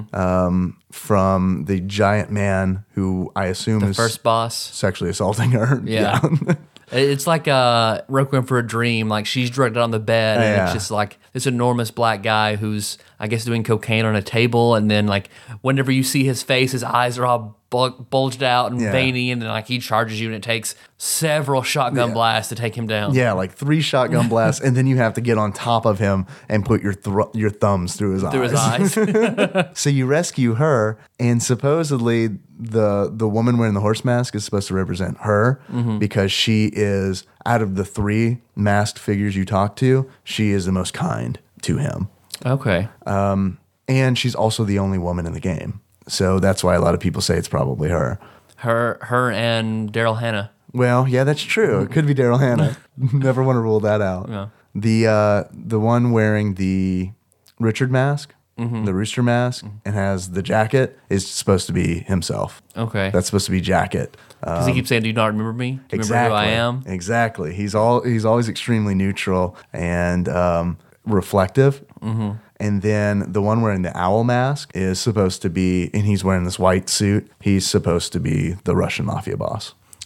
um, from the giant man who I assume is First boss. sexually assaulting her. Yeah. It's like uh, Requiem for a Dream. Like she's drugged out on the bed, and Yeah. it's just like this enormous black guy who's, I guess, doing cocaine on a table. And then, like, whenever you see his face, his eyes are all bul- bulged out and Yeah. veiny, and then like he charges you, and it takes several shotgun blasts to take him down. Yeah, like three shotgun blasts, and then you have to get on top of him and put your thro- your thumbs through his Through eyes. his eyes. So you rescue her, and supposedly the the woman wearing the horse mask is supposed to represent her because she is, out of the three masked figures you talk to, she is the most kind to him. Okay. And she's also the only woman in the game. So that's why a lot of people say it's probably her. Her, her, and Daryl Hannah. Well, yeah, that's true. It could be Daryl Hannah. Never want to rule that out. Yeah. The uh, the one wearing the Richard mask, the rooster mask, and has the jacket is supposed to be himself. Okay. That's supposed to be Jacket. Uh, Because he keeps saying, "Do you not remember me? Do you remember who I am?" Exactly. He's all he's always extremely neutral and um, reflective. Mm-hmm. And then the one wearing the owl mask is supposed to be, and he's wearing this white suit. He's supposed to be the Russian mafia boss.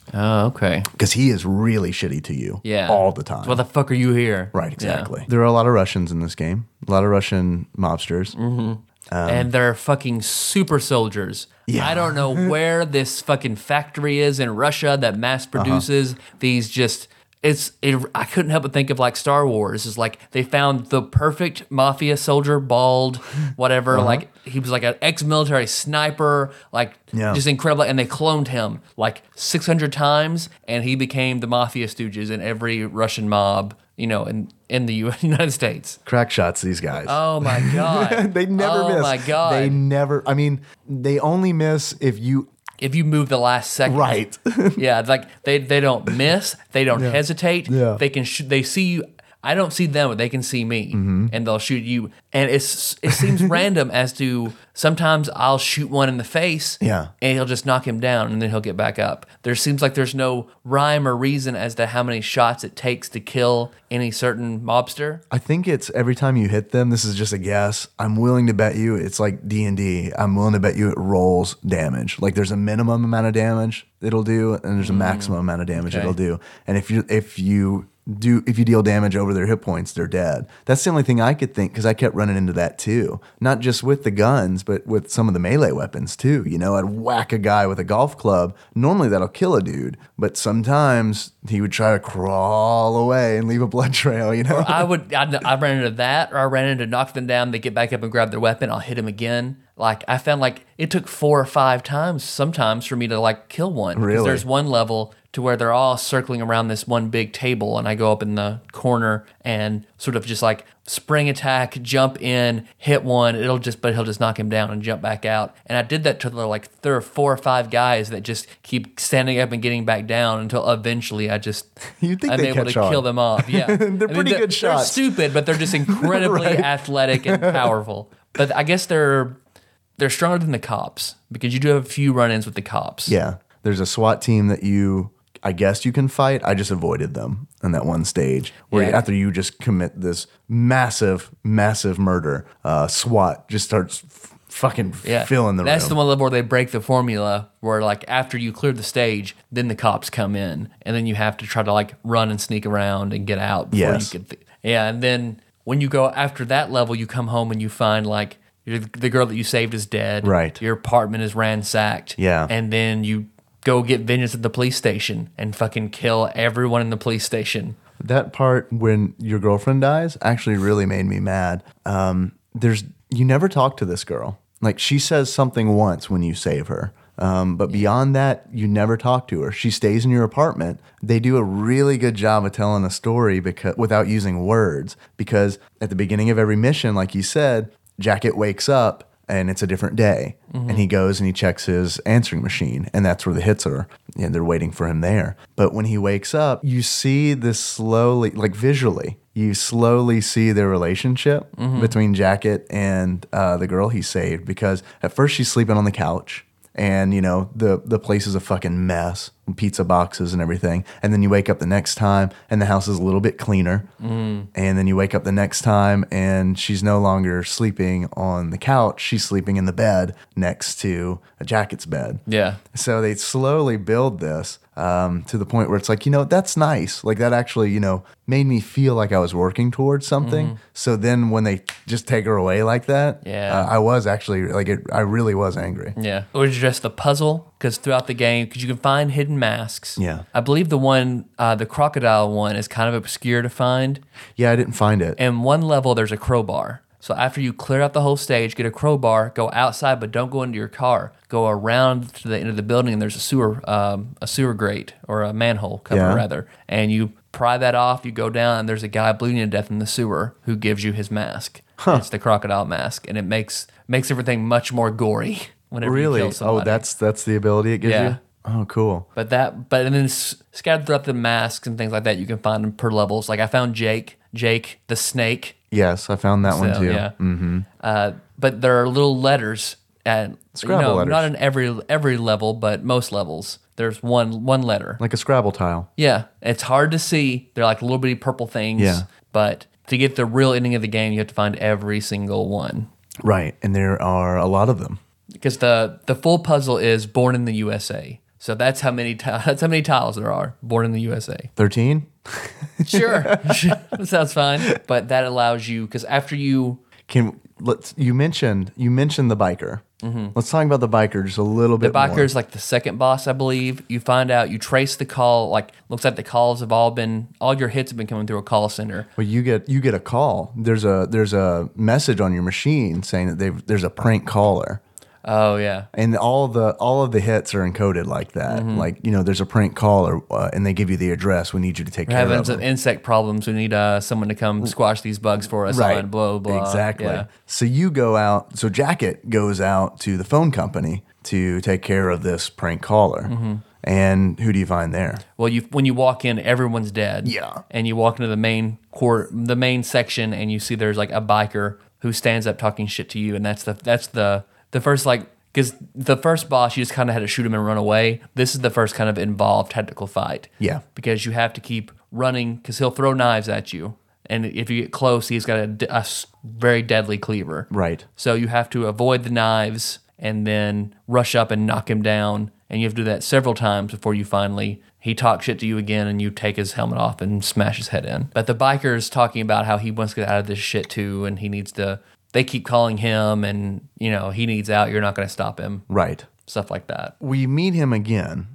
Oh, okay. because he is really shitty to you Yeah. all the time. Why the fuck are you here? Right, exactly. There are a lot of Russians in this game, a lot of Russian mobsters. Mm-hmm. And they're fucking super soldiers. Yeah. I don't know where this fucking factory is in Russia that mass produces these just. It's it, I couldn't help but think of like Star Wars. It's like they found the perfect mafia soldier, bald, whatever. Uh-huh. Like he was like an ex-military sniper, like Yeah. just incredible. And they cloned him like six hundred times, and he became the mafia stooges in every Russian mob, you know, in in the U- United States. Crack shots, these guys. Oh my god, they never oh miss. Oh my god, They never, I mean, they only miss if you. if you move the last second. Right. Yeah, it's like they they don't miss, they don't Yeah. hesitate. Yeah. They can sh- they see you. I don't see them, but they can see me, Mm-hmm. and they'll shoot you. And it's it seems random as to sometimes I'll shoot one in the face, Yeah. and he'll just knock him down, and then he'll get back up. There seems like there's no rhyme or reason as to how many shots it takes to kill any certain mobster. I think it's every time you hit them, this is just a guess. I'm willing to bet you it's like D and D. I'm willing to bet you it rolls damage. Like there's a minimum amount of damage it'll do, and there's a maximum amount of damage okay. it'll do. And if you if you do if you deal damage over their hit points, they're dead. That's the only thing I could think because I kept running into that too. Not just with the guns, but with some of the melee weapons too. You know, I'd whack a guy with a golf club. Normally that'll kill a dude, but sometimes he would try to crawl away and leave a blood trail. You know, I would I, I ran into that, or I ran into knock them down. They get back up and grab their weapon. I'll hit them again. Like I found like it took four or five times sometimes for me to like kill one. 'Cause Really? There's one level to where they're all circling around this one big table, and I go up in the corner and sort of just like spring attack, jump in, hit one. It'll just, but he'll just knock him down and jump back out. And I did that to the, like there are four or five guys that just keep standing up and getting back down until eventually I just You'd think I'm they'd able catch to on. kill them off. Yeah, They're pretty good They're shots. stupid, but they're just incredibly Right. athletic and powerful. But I guess they're they're stronger than the cops because you do have a few run-ins with the cops. yeah. There's a SWAT team that you, I guess you can fight. I just avoided them in that one stage where Yeah. after you just commit this massive, massive murder, uh, SWAT just starts f- fucking Yeah, filling the That's room. the one level where they break the formula, where like after you clear the stage, then the cops come in, and then you have to try to like run and sneak around and get out. Before Yes. You could th- yeah, and then when you go after that level, you come home and you find like you're, the girl that you saved is dead. Right. Your apartment is ransacked. Yeah. And then you go get vengeance at the police station and fucking kill everyone in the police station. That part when your girlfriend dies actually really made me mad. Um, there's you never talk to this girl. Like she says something once when you save her. Um, but beyond that, you never talk to her. She stays in your apartment. They do a really good job of telling a story because without using words. Because at the beginning of every mission, like you said, Jacket wakes up and it's a different day. Mm-hmm. And he goes and he checks his answering machine, and that's where the hits are. And they're waiting for him there. But when he wakes up, you see this slowly, like visually, you slowly see their relationship Mm-hmm. between Jacket and uh, the girl he saved. Because at first she's sleeping on the couch. And, you know, the, the place is a fucking mess, pizza boxes and everything. And then you wake up the next time and the house is a little bit cleaner. Mm. And then you wake up the next time and she's no longer sleeping on the couch. She's sleeping in the bed next to a Jacket's bed. Yeah. So they slowly build this um, to the point where it's like, you know, that's nice. Like that actually, you know, made me feel like I was working towards something. Mm-hmm. So then when they just take her away like that, Yeah. uh, I was actually like, it, I really was angry. Yeah. Or just the puzzle, because throughout the game, because you can find hidden masks. Yeah. I believe the one, uh, the crocodile one, is kind of obscure to find. Yeah, I didn't find it. And one level, there's a crowbar. So after you clear out the whole stage, get a crowbar, go outside, but don't go into your car. Go around to the end of the building, and there's a sewer, um, a sewer grate or a manhole cover Yeah. rather, and you pry that off. You go down, and there's a guy bleeding to death in the sewer who gives you his mask. It's the crocodile mask, and it makes makes everything much more gory whenever you Really? kill Oh, somebody. that's that's the ability it gives Yeah. you? Oh, cool. But that, but and then s- scattered throughout the masks and things like that, you can find them per levels. Like I found Jake, Jake the snake. Yes, I found that one So, too. yeah. Mm-hmm. Uh, but there are little letters at Scrabble you know, letters. not in every every level, but most levels. There's one one letter. Like a Scrabble tile. Yeah, it's hard to see. They're like little bitty purple things. Yeah. But to get the real ending of the game, you have to find every single one. Right. And there are a lot of them. Because the the full puzzle is born in the U S A. So that's how many ti- that's how many tiles there are born in the U S A. thirteen? Sure, that sounds fine. But that allows you because after you Can let's you mentioned you mentioned the biker. Mm-hmm. Let's talk about the biker just a little the bit more. biker is like the second boss, I believe. You find out you trace the call. Like looks like the calls have all been all your hits have been coming through a call center. Well, you get you get a call. There's a there's a message on your machine saying that they've there's a prank caller. Oh yeah, And all the all of the hits are encoded like that. Mm-hmm. Like, you know, there's a prank caller, uh, and they give you the address. We need you to take we're care having of some them. insect problems. We need uh, someone to come squash these bugs for us. On blah blah. Exactly. Yeah. So you go out. So Jacket goes out to the phone company to take care of this prank caller. Mm-hmm. And who do you find there? Well, you when you walk in, everyone's dead. Yeah. And you walk into the main court, the main section, and you see there's like a biker who stands up talking shit to you, and that's the that's the the first like. Because the first boss, you just kind of had to shoot him and run away. This is the first kind of involved tactical fight. Yeah. Because you have to keep running, because he'll throw knives at you. And if you get close, he's got a, d- a s- very deadly cleaver. Right. So you have to avoid the knives and then rush up and knock him down. And you have to do that several times before you finally, he talks shit to you again and you take his helmet off and smash his head in. But the biker's talking about how he wants to get out of this shit too, and he needs to... They keep calling him, and you know he needs out. You're not going to stop him. Right. Stuff like that. We meet him again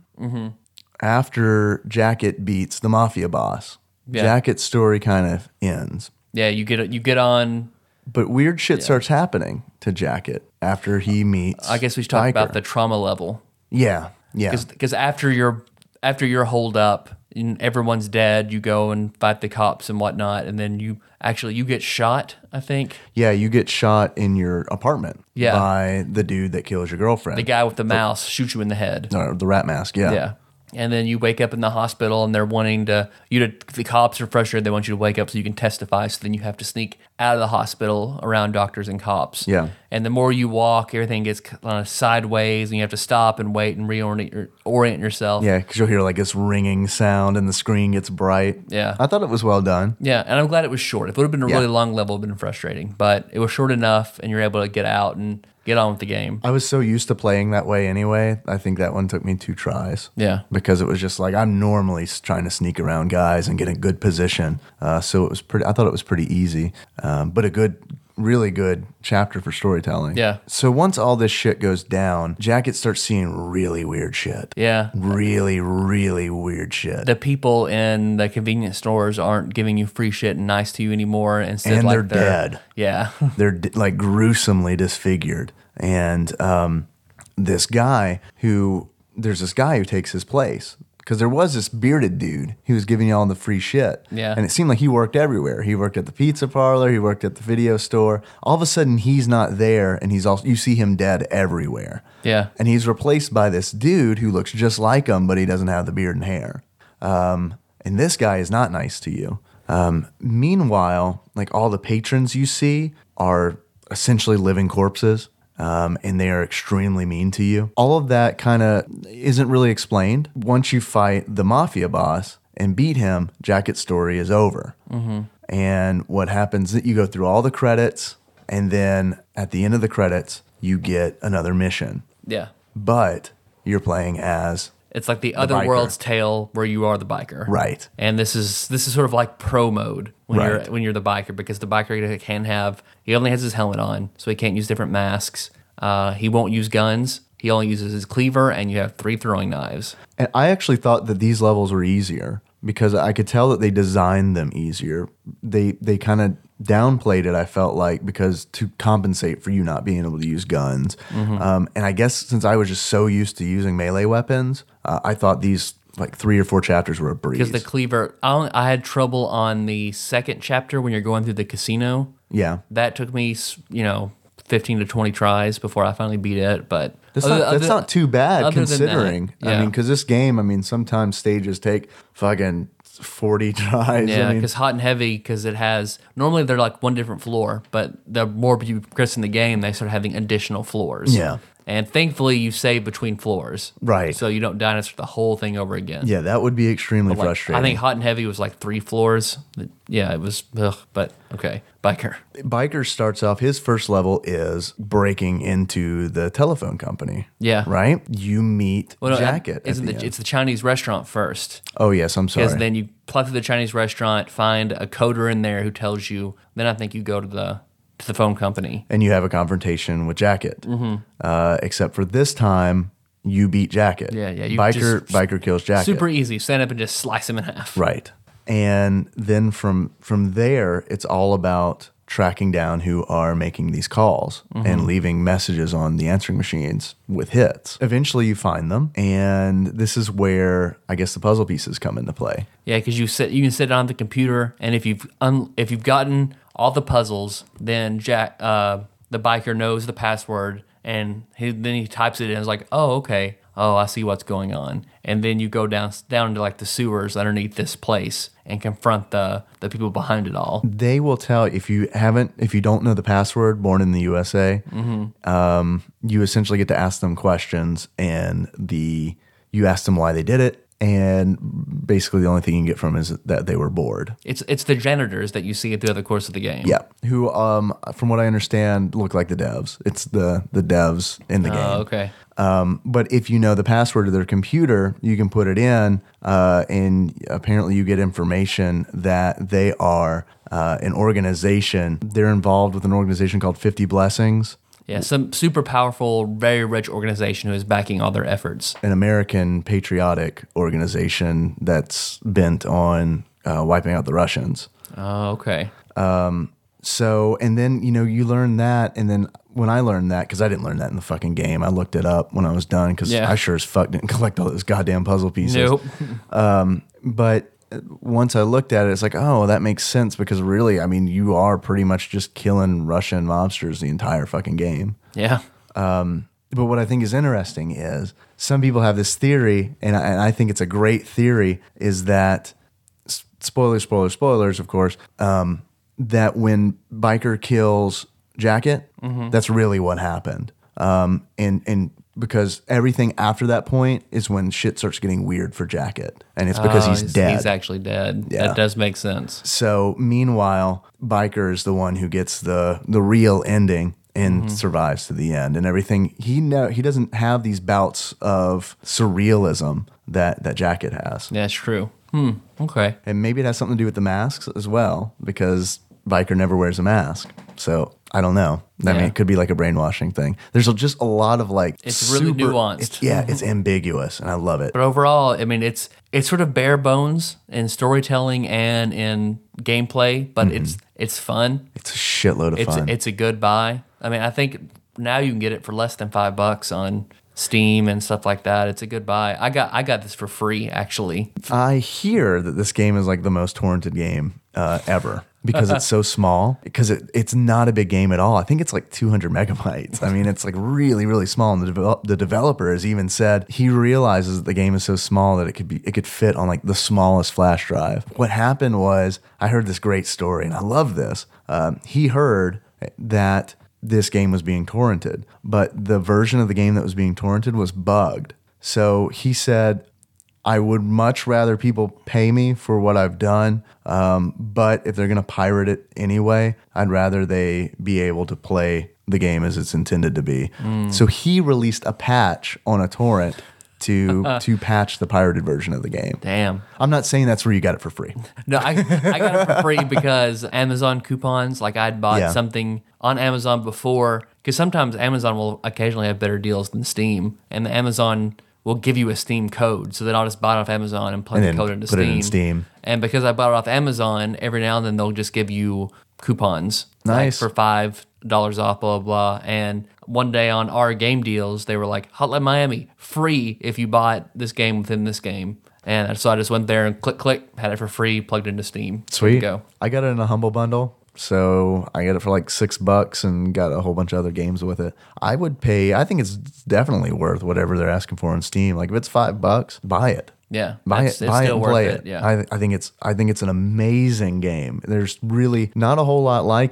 after Jacket beats the mafia boss. Yeah. Jacket's story kind of ends. Yeah, you get you get on. But weird shit starts happening to Jacket after he meets I guess we should talk Biker. about the trauma level, Yeah, yeah. because after you're after you're holed up and everyone's dead, you go and fight the cops and whatnot, and then you actually you get shot. I think Yeah, you get shot in your apartment Yeah. by the dude that kills your girlfriend. the guy with the mouse shoots you in the head. Or the rat mask, yeah. Yeah. And then you wake up in the hospital, and they're wanting to you to. The cops are frustrated. They want you to wake up so you can testify. So then you have to sneak out of the hospital around doctors and cops. Yeah. And the more you walk, everything gets kind of sideways, and you have to stop and wait and reorient your, orient yourself. Yeah, because you'll hear like this ringing sound and the screen gets bright. Yeah. I thought it was well done. Yeah, and I'm glad it was short. If it would have been a Yeah. really long level, it would have been frustrating. But it was short enough, and you're able to get out and get on with the game. I was so used to playing that way anyway. I think that one took me two tries. Yeah. Because it was just like I'm normally s- trying to sneak around guys and get a good position. Uh, so it was pretty. I thought it was pretty easy, um, but a good, really good chapter for storytelling. Yeah. So once all this shit goes down, Jacket starts seeing really weird shit. Yeah. Really, really weird shit. The people in the convenience stores aren't giving you free shit and nice to you anymore. Instead, And like they're dead. Yeah. They're d- like gruesomely disfigured. And um, this guy who, there's this guy who takes his place. Because there was this bearded dude who was giving you all the free shit. Yeah. And it seemed like he worked everywhere. He worked at the pizza parlor. He worked at the video store. All of a sudden, he's not there. And he's also, you see him dead everywhere. Yeah. And he's replaced by this dude who looks just like him, but he doesn't have the beard and hair. Um, and this guy is not nice to you. Um, meanwhile, like all the patrons you see are essentially living corpses. Um, and they are extremely mean to you. All of that kind of isn't really explained. Once you fight the mafia boss and beat him, Jacket's story is over. Mm-hmm. And what happens is you go through all the credits, and then at the end of the credits, you get another mission. Yeah. But you're playing as It's like the, other biker. world's tale where you are the biker. right. And this is this is sort of like pro mode when Right. you're when you're the biker, because the biker can have he only has his helmet on, so he can't use different masks. Uh, he won't use guns. He only uses his cleaver, and you have three throwing knives. And I actually thought that these levels were easier because I could tell that they designed them easier. They they kind of downplayed it, I felt like, because to compensate for you not being able to use guns. Mm-hmm. Um, and I guess since I was just so used to using melee weapons, uh, I thought these like three or four chapters were a breeze. Because the cleaver, I, only, I had trouble on the second chapter when you're going through the casino. yeah. That took me, you know, fifteen to twenty tries before I finally beat it. But That's, other- not, that's other- not too bad other than that, considering. I yeah. mean, because this game, I mean, sometimes stages take fucking forty tries. Yeah, I mean, because Hot and Heavy, because it has normally they're like one different floor, but the more you progress in the game, they start having additional floors. Yeah. And thankfully, you save between floors. Right. So you don't dinosaur the whole thing over again. Yeah, that would be extremely Like, frustrating. I think Hot and Heavy was like three floors. Yeah, it was, ugh, but okay. Biker. Biker starts off, his first level is breaking into the telephone company. Yeah. Right? You meet Well, no, Jacket. at Isn't the the, end. it's the Chinese restaurant first. Oh, yes, I'm sorry. Because then you plug through the Chinese restaurant, find a coder in there who tells you. Then I think you go to the to the phone company. And you have a confrontation with Jacket. Mm-hmm. Uh, except for this time, you beat Jacket. Yeah, yeah, you Biker, just- Biker kills Jacket. Super easy. Stand up and just slice him in half. Right. And then from from there, it's all about tracking down who are making these calls Mm-hmm. and leaving messages on the answering machines with hits. Eventually, you find them, and this is where I guess the puzzle pieces come into play. Yeah, because you sit, you can sit on the computer, and if you've un, if you've gotten all the puzzles, then Jack, uh, the biker knows the password, and he, then he types it in. It's like, oh, okay, oh, I see what's going on. And then you go down down to like the sewers underneath this place and confront the the people behind it all. They will tell if you haven't, if you don't know the password, born in the U S A, Mm-hmm. um, you essentially get to ask them questions, and the you ask them why they did it, and basically the only thing you can get from them is that they were bored. It's it's the janitors that you see throughout the course of the game. Yeah, who, um, from what I understand, look like the devs. It's the the devs in the game. Oh, okay. Um, but if you know the password to their computer, you can put it in, uh, and apparently you get information that they are uh, an organization. They're involved with an organization called fifty Blessings, Yeah, some super powerful, very rich organization who is backing all their efforts. an American patriotic organization that's bent on uh, wiping out the Russians. Oh, okay. So, and then, you know, you learn that. And then when I learned that, because I didn't learn that in the fucking game, I looked it up when I was done because Yeah. I sure as fuck didn't collect all those goddamn puzzle pieces. Nope. But once I looked at it, it's like, oh, that makes sense because really, I mean, you are pretty much just killing Russian mobsters the entire fucking game. Yeah. But what I think is interesting is some people have this theory, and I, and I think it's a great theory, is that, s- spoilers, spoilers, spoilers, of course, um, that when Biker kills Jacket, that's really what happened. Um, and, and because everything after that point is when shit starts getting weird for Jacket. And it's because Oh, he's, dead. He's actually dead. Yeah. That does make sense. So meanwhile, Biker is the one who gets the the real ending and survives to the end and everything. He know he doesn't have these bouts of surrealism that that Jacket has. Yeah, it's true. Hmm. Okay. And maybe it has something to do with the masks as well, because Biker never wears a mask. So I don't know. I mean, Yeah. it could be like a brainwashing thing. There's just a lot of like It's really nuanced. it's- yeah, it's ambiguous, and I love it. But overall, I mean, it's it's sort of bare bones in storytelling and in gameplay, but it's it's fun. It's a shitload of It's fun. it's a good buy. I mean, I think now you can get it for less than five bucks on Steam and stuff like that. It's a good buy. I got I got this for free actually. I hear that this game is like the most torrented game uh, ever because it's so small. Because it, it's not a big game at all. I think it's like two hundred megabytes. I mean, it's like really, really small. And the develop, the developer has even said he realizes that the game is so small that it could be it could fit on like the smallest flash drive. What happened was I heard this great story, and I love this. Um, he heard that this game was being torrented, but the version of the game that was being torrented was bugged. So he said, I would much rather people pay me for what I've done, um, but if they're going to pirate it anyway, I'd rather they be able to play the game as it's intended to be. So he released a patch on a torrent to to patch the pirated version of the game. Damn. I'm not saying that's where you got it for free. No, I, I got it for free because Amazon coupons. Like I'd bought Yeah. something on Amazon before, because sometimes Amazon will occasionally have better deals than Steam, and the Amazon will give you a Steam code. So then I'll just buy it off Amazon and plug And the then code into put it Steam. in Steam. And because I bought it off Amazon, every now and then they'll just give you coupons. Nice. Like for five dollars off, blah, blah, blah. And one day on our game deals, they were like, Hotline Miami, free if you bought this game within this game. And so I just went there and click, click, had it for free, plugged into Steam. Good to Sweet. go. I got it in a Humble Bundle. So I got it for like six bucks and got a whole bunch of other games with it. I would pay, I think it's definitely worth whatever they're asking for on Steam. Like if it's five bucks, buy it. Yeah, Buy it's- it, it's buy it still and worth play it, it. yeah. I, I think it's I think it's an amazing game. There's really not a whole lot like it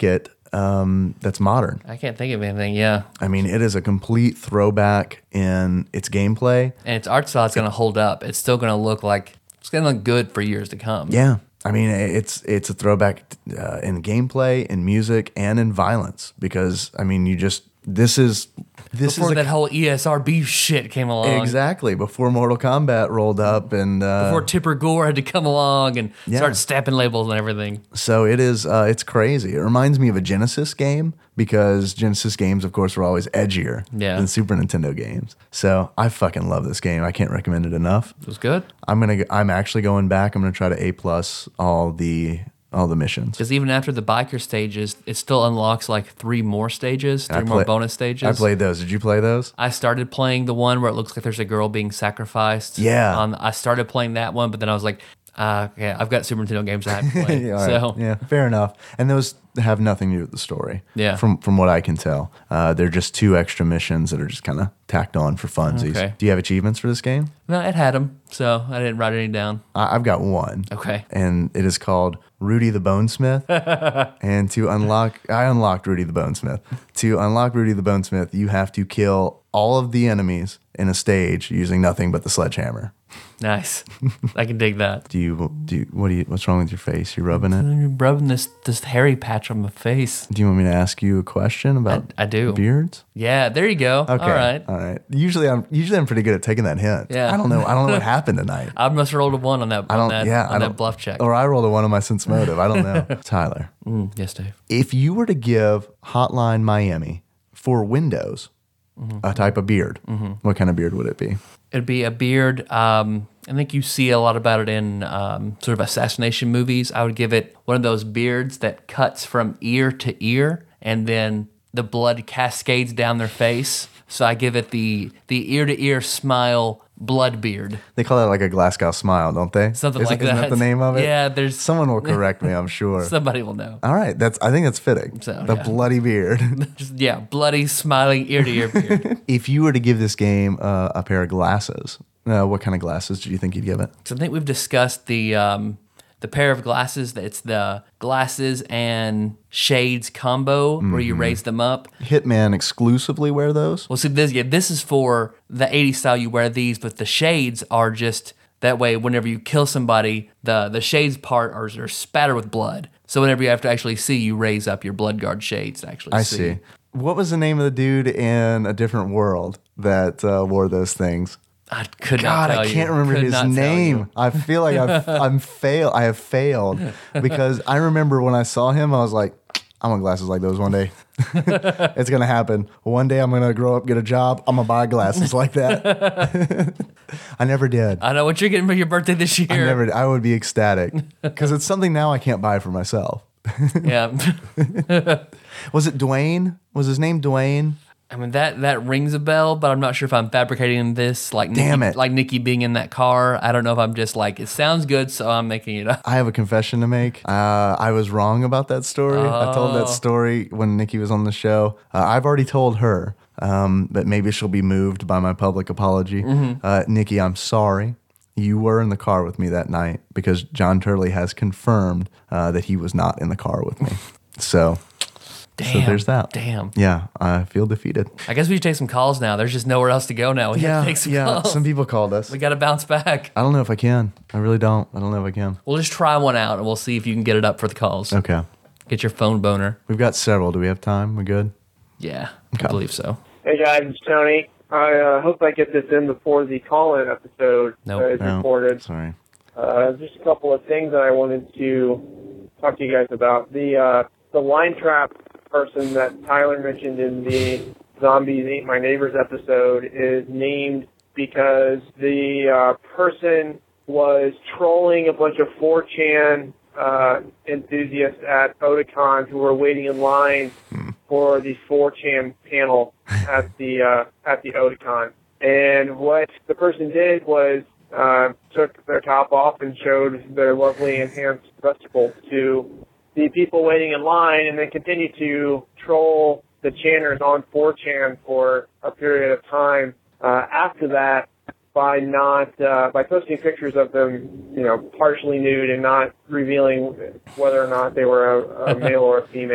um, that's modern. I can't think of anything. Yeah, I mean, it is a complete throwback in its gameplay. and its art style is going to hold up. It's still going to look like it's going to look good for years to come. Yeah. I mean, it's it's a throwback uh, in gameplay, in music, and in violence because, I mean, you just, this is, this Before is a, that whole E S R B shit came along. exactly, before Mortal Kombat rolled up and... Uh, Before Tipper Gore had to come along and Yeah. start stamping labels and everything. So it is, uh, it's crazy. It reminds me of a Genesis game because Genesis games, of course, were always edgier Yeah. than Super Nintendo games. So I fucking love this game. I can't recommend it enough. It was good. I'm gonna, go- I'm actually going back. I'm gonna try to A plus all the all the missions. Because even after the biker stages, it still unlocks like three more stages, three I more play- bonus stages. I played those. Did you play those? I started playing the one where it looks like there's a girl being sacrificed. Yeah. On, I started playing that one, but then I was like, uh, okay, I've got Super Nintendo games I have to play. Yeah, all right. So yeah, fair enough. And those have nothing to do with the story. Yeah. From from what I can tell, uh, they're just two extra missions that are just kind of tacked on for funsies. Okay. Do you have achievements for this game? no, it had them, so I didn't write any down. I, I've got one. Okay. And it is called Rudy the Bonesmith. And to unlock, I unlocked Rudy the Bonesmith. To unlock Rudy the Bonesmith, you have to kill all of the enemies in a stage using nothing but the sledgehammer. Nice. I can dig that. Do you do? You, what do you? What's wrong with your face? You rubbing it? You're rubbing this this hairy patch on my face. Do you want me to ask you a question about? I, I do. Beards. Yeah, there you go. Okay. All right. All right. Usually, I'm usually I'm pretty good at taking that hint. Yeah. I don't know. I don't know what happened tonight. I must have rolled a one on that. I don't. on that, yeah. on I that don't, bluff check. Or I rolled a one on my sense motive. I don't know. Tyler, Mm, yes, Dave. if you were to give Hotline Miami for Windows a type of beard, what kind of beard would it be? It'd be a beard. Um, I think you see a lot about it in um, sort of assassination movies. I would give it one of those beards that cuts from ear to ear, and then the blood cascades down their face. So I give it the the ear to ear smile blood beard. They call that like a Glasgow smile, don't they? Something isn't, like isn't that. that the name of it? Yeah, there's Someone will correct me, I'm sure. somebody will know. All right, that's. I think that's fitting. So, the yeah. bloody beard. Just, yeah, bloody smiling ear to ear beard. If you were to give this game uh, a pair of glasses, uh, what kind of glasses do you think you'd give it? So I think we've discussed the um, the pair of glasses. It's the glasses and shades combo where you raise them up. Hitman exclusively wear those? Well, see, this yeah, this is for the eighties style. You wear these, but the shades are just that way. Whenever you kill somebody, the the shades part are, are spattered with blood. So whenever you have to actually see, you raise up your blood guard shades to actually I see. see. What was the name of the dude in A Different World that uh, wore those things? I could God, not tell I can't you. remember Could his not tell name. you. I feel like I've, I'm fail. I have failed because I remember when I saw him, I was like, I want glasses like those one day. It's gonna happen. One day I'm gonna grow up, get a job. I'm gonna buy glasses like that. I never did. I know what you're getting for your birthday this year. I never. I would be ecstatic because it's something now I can't buy for myself. Yeah. Was it Dwayne? Was his name Dwayne? I mean that that rings a bell, but I'm not sure if I'm fabricating this. Like, Damn Nikki, it. like Nikki being in that car. I don't know if I'm just like it sounds good, so I'm making it up. I have a confession to make. Uh, I was wrong about that story. I told that story when Nikki was on the show. Uh, I've already told her, um, but maybe she'll be moved by my public apology. Uh, Nikki, I'm sorry. You were in the car with me that night because John Turley has confirmed uh, that he was not in the car with me. So, Damn. so there's that. Damn. Yeah, I feel defeated. I guess we should take some calls now. There's just nowhere else to go now. We have Yeah, to take some yeah. calls. Some people called us. We got to bounce back. I don't know if I can. I really don't. I don't know if I can. We'll just try one out and we'll see if you can get it up for the calls. Okay. Get your phone boner. We've got several. Do we have time? We good? Yeah, Okay. I believe so. Hey guys, it's Tony. I uh, hope I get this in before the call-in episode Nope. uh, is No. recorded. Sorry. Uh, just a couple of things that I wanted to talk to you guys about. The uh, the line trap person that Tyler mentioned in the Zombies Ate My Neighbors episode is named because the uh, person was trolling a bunch of four chan uh, enthusiasts at Otakon who were waiting in line for the four chan panel at the uh, at the Otakon. And what the person did was uh, took their top off and showed their lovely enhanced testicles to the people waiting in line, and then continued to troll the channers on four chan for a period of time uh, after that by not uh, by posting pictures of them, you know, partially nude and not revealing whether or not they were a, a male or a female.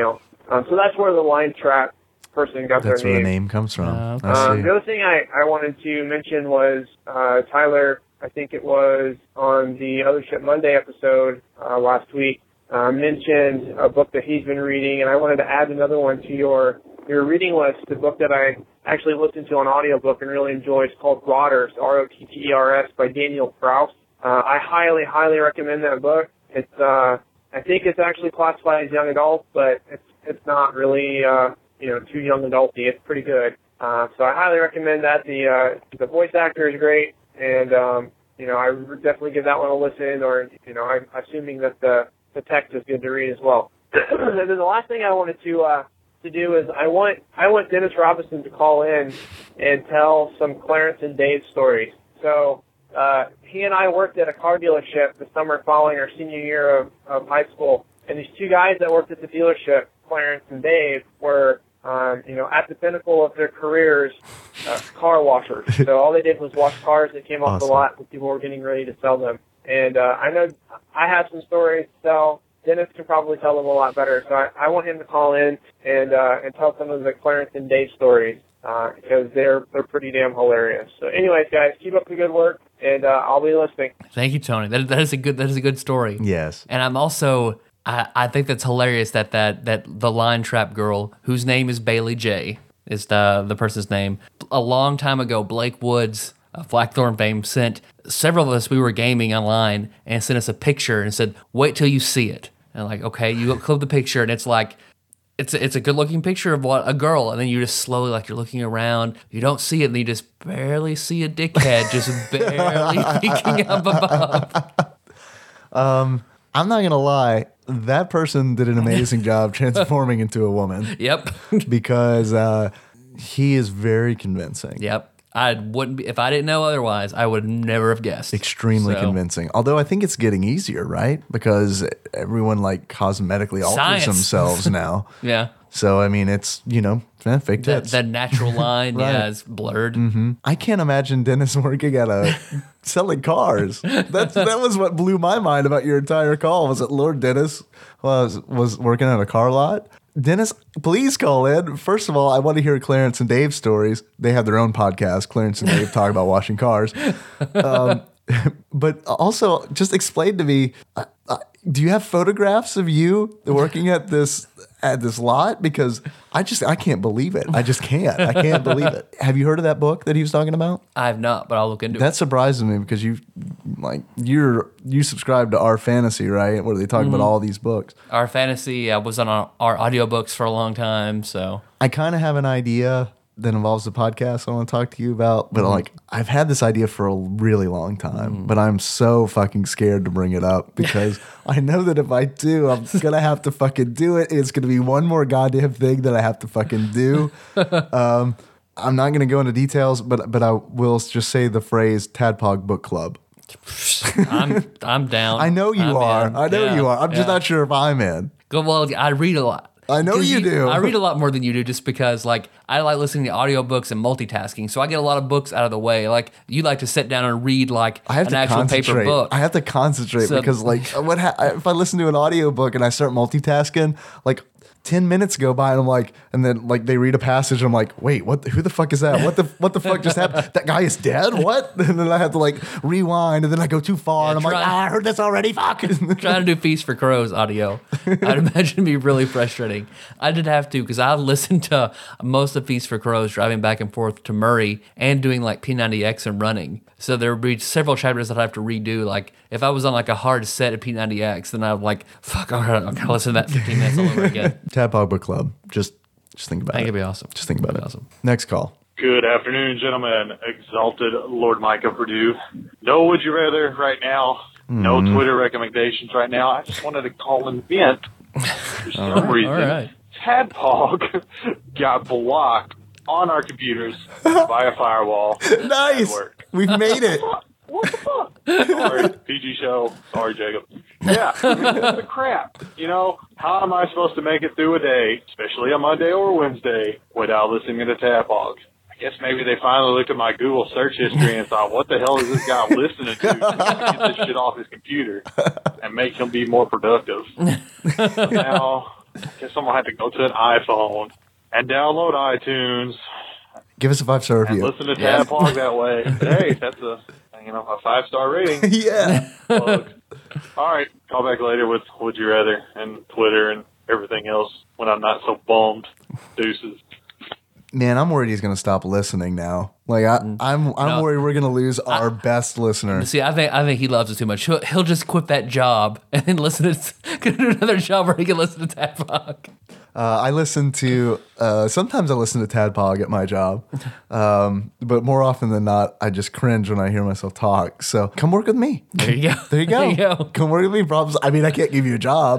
Um, so that's where the line trap person got That's their where name. the name comes from. Uh, okay. I see. Um, the other thing I, I wanted to mention was uh, Tyler, I think it was on the Other Ship Monday episode uh, last week, uh, mentioned a book that he's been reading, and I wanted to add another one to your your reading list. The book that I actually listened to on audiobook and really enjoyed is called Rotters, R O T T E R S, by Daniel Kraus. Uh, I highly, highly recommend that book. It's uh, I think it's actually classified as young adult, but it's it's not really uh, you know too young adulty. It's pretty good. Uh, so I highly recommend that. The uh, the voice actor is great, and um, you know I would definitely give that one a listen. Or you know I'm assuming that the the text is good to read as well. And then the last thing I wanted to uh, to do is I want I want Dennis Robinson to call in and tell some Clarence and Dave stories. So uh, he and I worked at a car dealership the summer following our senior year of, of high school, and these two guys that worked at the dealership, Clarence and Dave, were um, you know at the pinnacle of their careers, uh, car washers. So all they did was wash cars that came off Awesome. the lot when people were getting ready to sell them. And uh, I know I have some stories to tell. Dennis can probably tell them a lot better. So I, I want him to call in and uh, and tell some of the Clarence and Dave stories uh, because they're they're pretty damn hilarious. So anyways, guys, keep up the good work, and uh, I'll be listening. Thank you, Tony. That that is a good that is a good story. Yes. And I'm also I, I think that's hilarious that, that that the line trap girl whose name is Bailey J is the the person's name. A long time ago, Blake Woods of Blackthorn fame sent several of us. We were gaming online and sent us a picture and said, "Wait till you see it." And I'm like, okay, you click the picture and it's like. It's a, it's a good looking picture of what a girl, and then you just slowly like you're looking around, you don't see it, and you just barely see a dickhead just barely peeking up above. Um, I'm not gonna lie. That person did an amazing job transforming into a woman Yep, because uh, he is very convincing. yep. I wouldn't be if I didn't know otherwise. I would never have guessed. Extremely So, convincing. Although I think it's getting easier, right? Because everyone like cosmetically alters Science. themselves now. Yeah, So I mean, it's you know eh, fake that tits. that natural line, Right. yeah, is blurred. I can't imagine Dennis working at a selling cars. That's that was what blew my mind about your entire call. Was that Lord Dennis was was working at a car lot? Dennis, please call in. First of all, I want to hear Clarence and Dave stories. They have their own podcast. Clarence and Dave talk about washing cars. Um, but also, just explain to me: uh, uh, do you have photographs of you working at this at this lot? Because I just I can't believe it. I just can't. I can't believe it. Have you heard of that book that he was talking about? I have not, but I'll look into it. That surprises me because you like you're you subscribe to Our Fantasy, right? Where they talk Mm-hmm. about all these books. Our fantasy uh, was on our, our audiobooks for a long time, so I kind of have an idea that involves the podcast I want to talk to you about, but Mm-hmm. like I've had this idea for a really long time, but I'm so fucking scared to bring it up because I know that if I do, I'm gonna have to fucking do it. It's gonna be one more goddamn thing that I have to fucking do. um, I'm not gonna go into details, but but I will just say the phrase Tadpog Book Club. I'm I'm down. I know you I'm are. in. I know Yeah, you are. I'm just yeah. not sure if I'm in. Go- Well, I read a lot. I know 'Cause you do. I read a lot more than you do just because, like, I like listening to audiobooks and multitasking. So I get a lot of books out of the way. Like, you like to sit down and read, like, I have an to actual paper concentrate. book. I have to concentrate So- because, like, what ha- if I listen to an audiobook and I start multitasking, like, ten minutes go by and I'm like, and then like they read a passage and I'm like, wait, what? The, who the fuck is that? What the what the fuck just happened? That guy is dead. What? And then I have to like rewind and then I go too far and I'm like, try- ah, I heard this already. Fuck. Trying to do Feast for Crows audio. I'd imagine it'd be really frustrating. I did have to because I listened to most of Feast for Crows driving back and forth to Murray and doing like P ninety X and running. So there would be several chapters that I have to redo. Like if I was on like a hard set at P ninety X, then I'd like, fuck, all right, I'm gonna listen to that fifteen minutes all over again. Tadpog Book Club. Just just think about I think it. it'd be awesome. Just think about It'd it. be awesome. Next call. Good afternoon, gentlemen. Exalted Lord Micah Purdue. No would you rather right now. No Twitter recommendations right now. I just wanted to call and vent. For some reason, All right. Tadpog got blocked on our computers by a firewall. Nice. work. We've made it. What the fuck? Sorry, P G show. Sorry, Jacob. Yeah, I mean, that's the crap. You know, how am I supposed to make it through a day, especially a Monday or a Wednesday, without listening to Tadpog? I guess maybe they finally looked at my Google search history and thought, what the hell is this guy listening to? Get this shit off his computer and make him be more productive. Now, guess I'm gonna have to go to an iPhone and download iTunes Give us a five star and review. listen to Yeah. Tadpog that way. Hey, that's a you know a five star rating. Yeah. Plug. All right, call back later with Would You Rather and Twitter and everything else when I'm not so bummed. Deuces. Man, I'm worried he's going to stop listening now. Like I, I'm, I'm No. worried we're going to lose our best listener. See, I think I think he loves it too much. He'll, he'll just quit that job and then listen to go to another job where he can listen to Tadpog. Uh, I listen to, uh, sometimes I listen to Tadpog at my job, um, but more often than not, I just cringe when I hear myself talk. So come work with me. There you go. There you go. There you go. Come work with me. Problems. I mean, I can't give you a job,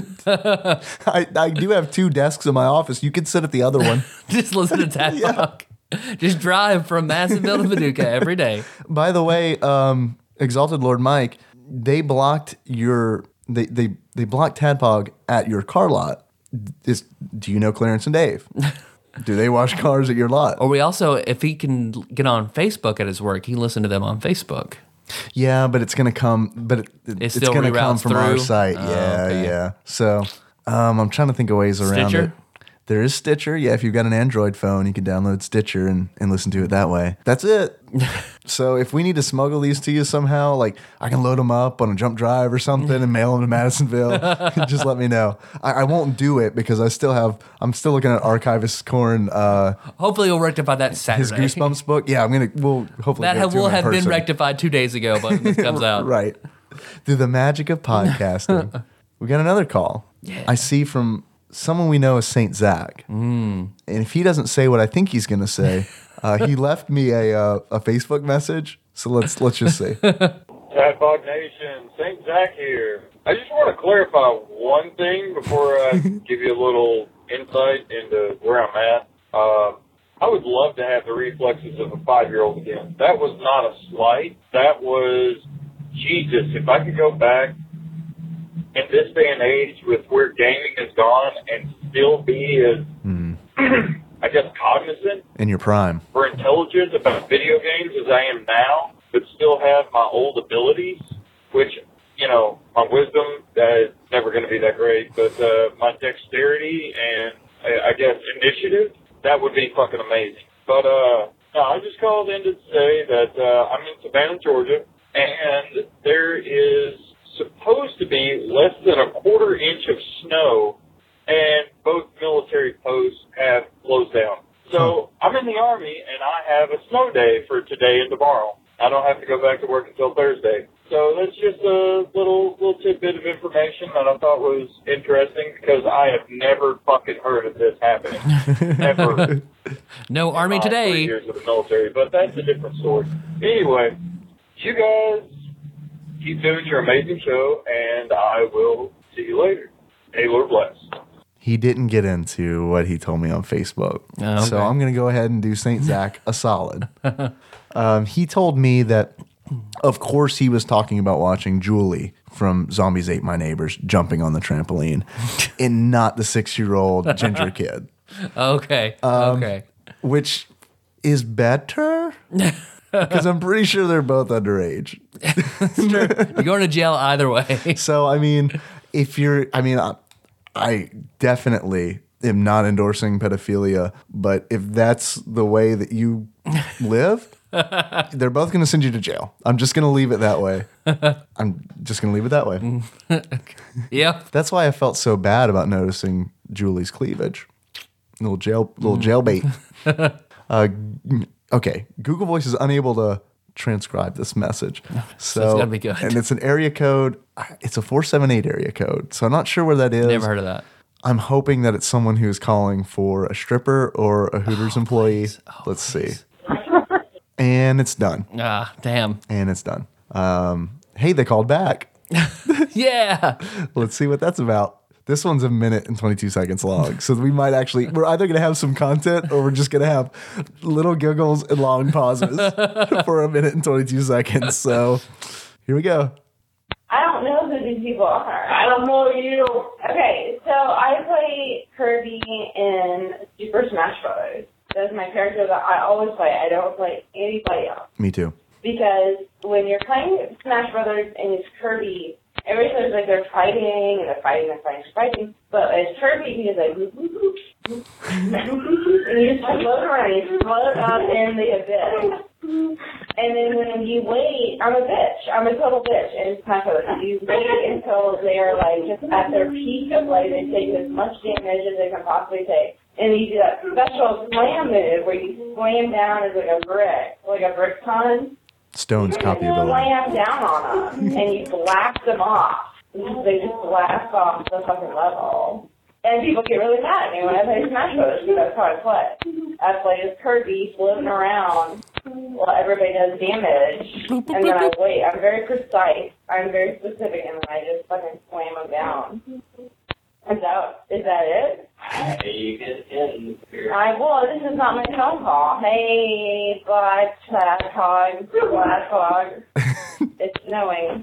but I, I do have two desks in my office. You could sit at the other one. Just listen to Tadpog. Just drive from Madisonville to Paducah every day. By the way, um, Exalted Lord Mike, they blocked your they they they blocked Tadpog at your car lot. Is, do you know Clarence and Dave? Do they wash cars at your lot? Or we also, if he can get on Facebook at his work, he can listen to them on Facebook. Yeah, but it's gonna come. But it, It it's still gonna come reroutes from our through? site. Oh, yeah, okay. yeah. So um, I'm trying to think of ways around Stitcher? it. There is Stitcher. Yeah, if you've got an Android phone, you can download Stitcher and, and listen to it that way. That's it. So if we need to smuggle these to you somehow, like I can load them up on a jump drive or something and mail them to Madisonville, just let me know. I, I won't do it because I still have, I'm still looking at Archivist Corn, uh, Hopefully we'll rectify that Saturday. his Goosebumps book. Yeah, I'm going to, we'll hopefully That get have, it to will him in have been person. rectified two days ago, but this comes out. Right. Through the magic of podcasting. We got another call. Yeah. I see from someone we know as Saint Zach. Mm. And if he doesn't say what I think he's going to say, uh, he left me a uh, a Facebook message. So let's let's just see. Tadpog Nation, Saint Zach here. I just want to clarify one thing before I give you a little insight into where I'm at. Uh, I would love to have the reflexes of a five-year-old again. That was not a slight. That was, Jesus, if I could go back in this day and age with where gaming has gone and still be as, Mm. I guess, cognizant In your prime. or intelligent about video games as I am now, but still have my old abilities, which, you know, my wisdom, that is never going to be that great, but uh, my dexterity and, I, I guess, initiative, that would be fucking amazing. But, uh, no, I just called in to say that uh, I'm in Savannah, Georgia, and there is supposed to be less than a quarter inch of snow, and both military posts have closed down. So I'm in the Army, and I have a snow day for today and tomorrow. I don't have to go back to work until Thursday. So that's just a little little tidbit of information that I thought was interesting because I have never fucking heard of this happening. Never. No Army in all three today. years of the military, but that's a different story. Anyway, you guys keep doing your amazing show, and I will see you later. Hey, Lord bless. He didn't get into what he told me on Facebook. Oh, okay. So I'm going to go ahead and do Saint Zach a solid. Um, he told me that, of course, he was talking about watching Julie from Zombies Ate My Neighbors jumping on the trampoline and not the six-year-old ginger kid, Okay. Um, okay. which is better because I'm pretty sure they're both underage. You're going to jail either way. So, I mean, if you're, I mean, I, I definitely am not endorsing pedophilia, but if that's the way that you live, they're both going to send you to jail. I'm just going to leave it that way. I'm just going to leave it that way. Yep. That's why I felt so bad about noticing Julie's cleavage. Little jail, little jail bait. uh, okay, Google Voice is unable to transcribe this message, so, it's gotta be good. And it's an area code. It's a four seven eight area code, so I'm not sure where that is. Never heard of that. I'm hoping that it's someone who's calling for a stripper or a Hooters employee. Oh, Let's see. And it's done. Ah, damn. And it's done. Um, hey, they called back. Yeah. Let's see what that's about. This one's a minute and twenty-two seconds long. So we might actually, we're either going to have some content or we're just going to have little giggles and long pauses for a minute and twenty-two seconds. So here we go. I don't know who these people are. I don't know you. Okay, so I play Kirby in Super Smash Bros. That's my character that I always play. I don't play anybody else. Me too. Because when you're playing Smash Brothers and it's Kirby everybody says like they're fighting and they're fighting and fighting and fighting. But as Kirby, he's like, whoop, whoop, whoop, whoop. And you just float around, you float out in the abyss. And then when you wait, I'm a bitch. I'm a total bitch. And it's kind of you wait until they are like just at their peak of like they take as much damage as they can possibly take. And you do that special slam move where you slam down as like a brick, like a brick ton. Stone's copy You ability. slam down on them and you blast them off. They just blast off the fucking level. And people get really mad at me when I play Smash Bros. Because that's how I play. I play as Kirby floating around while everybody does damage. And then I wait. I'm very precise. I'm very specific, and then I just fucking slam them down. Is that, is that it? You get in. I, well, this is not my phone call. Hey, Black Black Hog. Black Hog. It's snowing.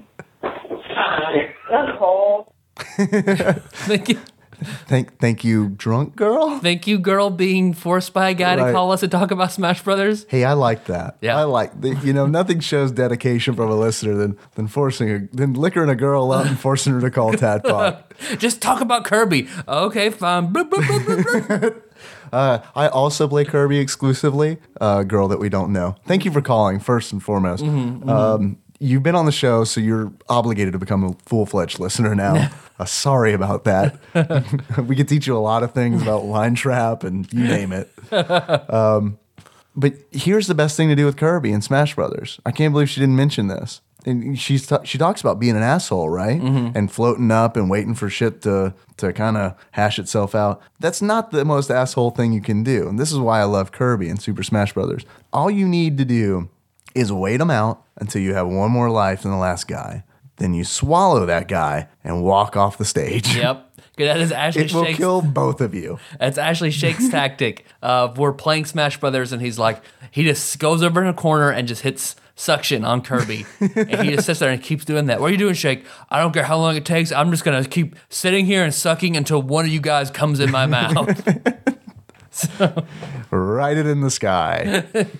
That's cold. Thank you. Thank, thank you, drunk girl. Thank you, girl, being forced by a guy Right. to call us and talk about Smash Brothers. Hey, I like that. Yeah. I like the, you know, nothing shows dedication from a listener than than forcing a, than liquoring a girl out and forcing her to call Tadpog. Just talk about Kirby. Okay, fine. Bloop, bloop, bloop, bloop, bloop. Uh, I also play Kirby exclusively, a girl that we don't know. Thank you for calling, first and foremost. Mm-hmm, Um, you've been on the show, so you're obligated to become a full-fledged listener now. uh, sorry about that. We could teach you a lot of things about line trap and you name it. Um, but here's the best thing to do with Kirby and Smash Brothers. I can't believe she didn't mention this. And she's t- she talks about being an asshole, right? Mm-hmm. And floating up and waiting for shit to to kind of hash itself out. That's not the most asshole thing you can do. And this is why I love Kirby and Super Smash Brothers. All you need to do is wait them out until you have one more life than the last guy. Then you swallow that guy and walk off the stage. Yep. 'Cause That is Ashley It will Shake's. kill both of you. That's Ashley Shake's tactic. Uh, we're playing Smash Brothers, and he's like, he just goes over in a corner and just hits suction on Kirby, and he just sits there and keeps doing that. What are you doing, Shake? I don't care how long it takes. I'm just gonna keep sitting here and sucking until one of you guys comes in my mouth. so, Write it in the sky.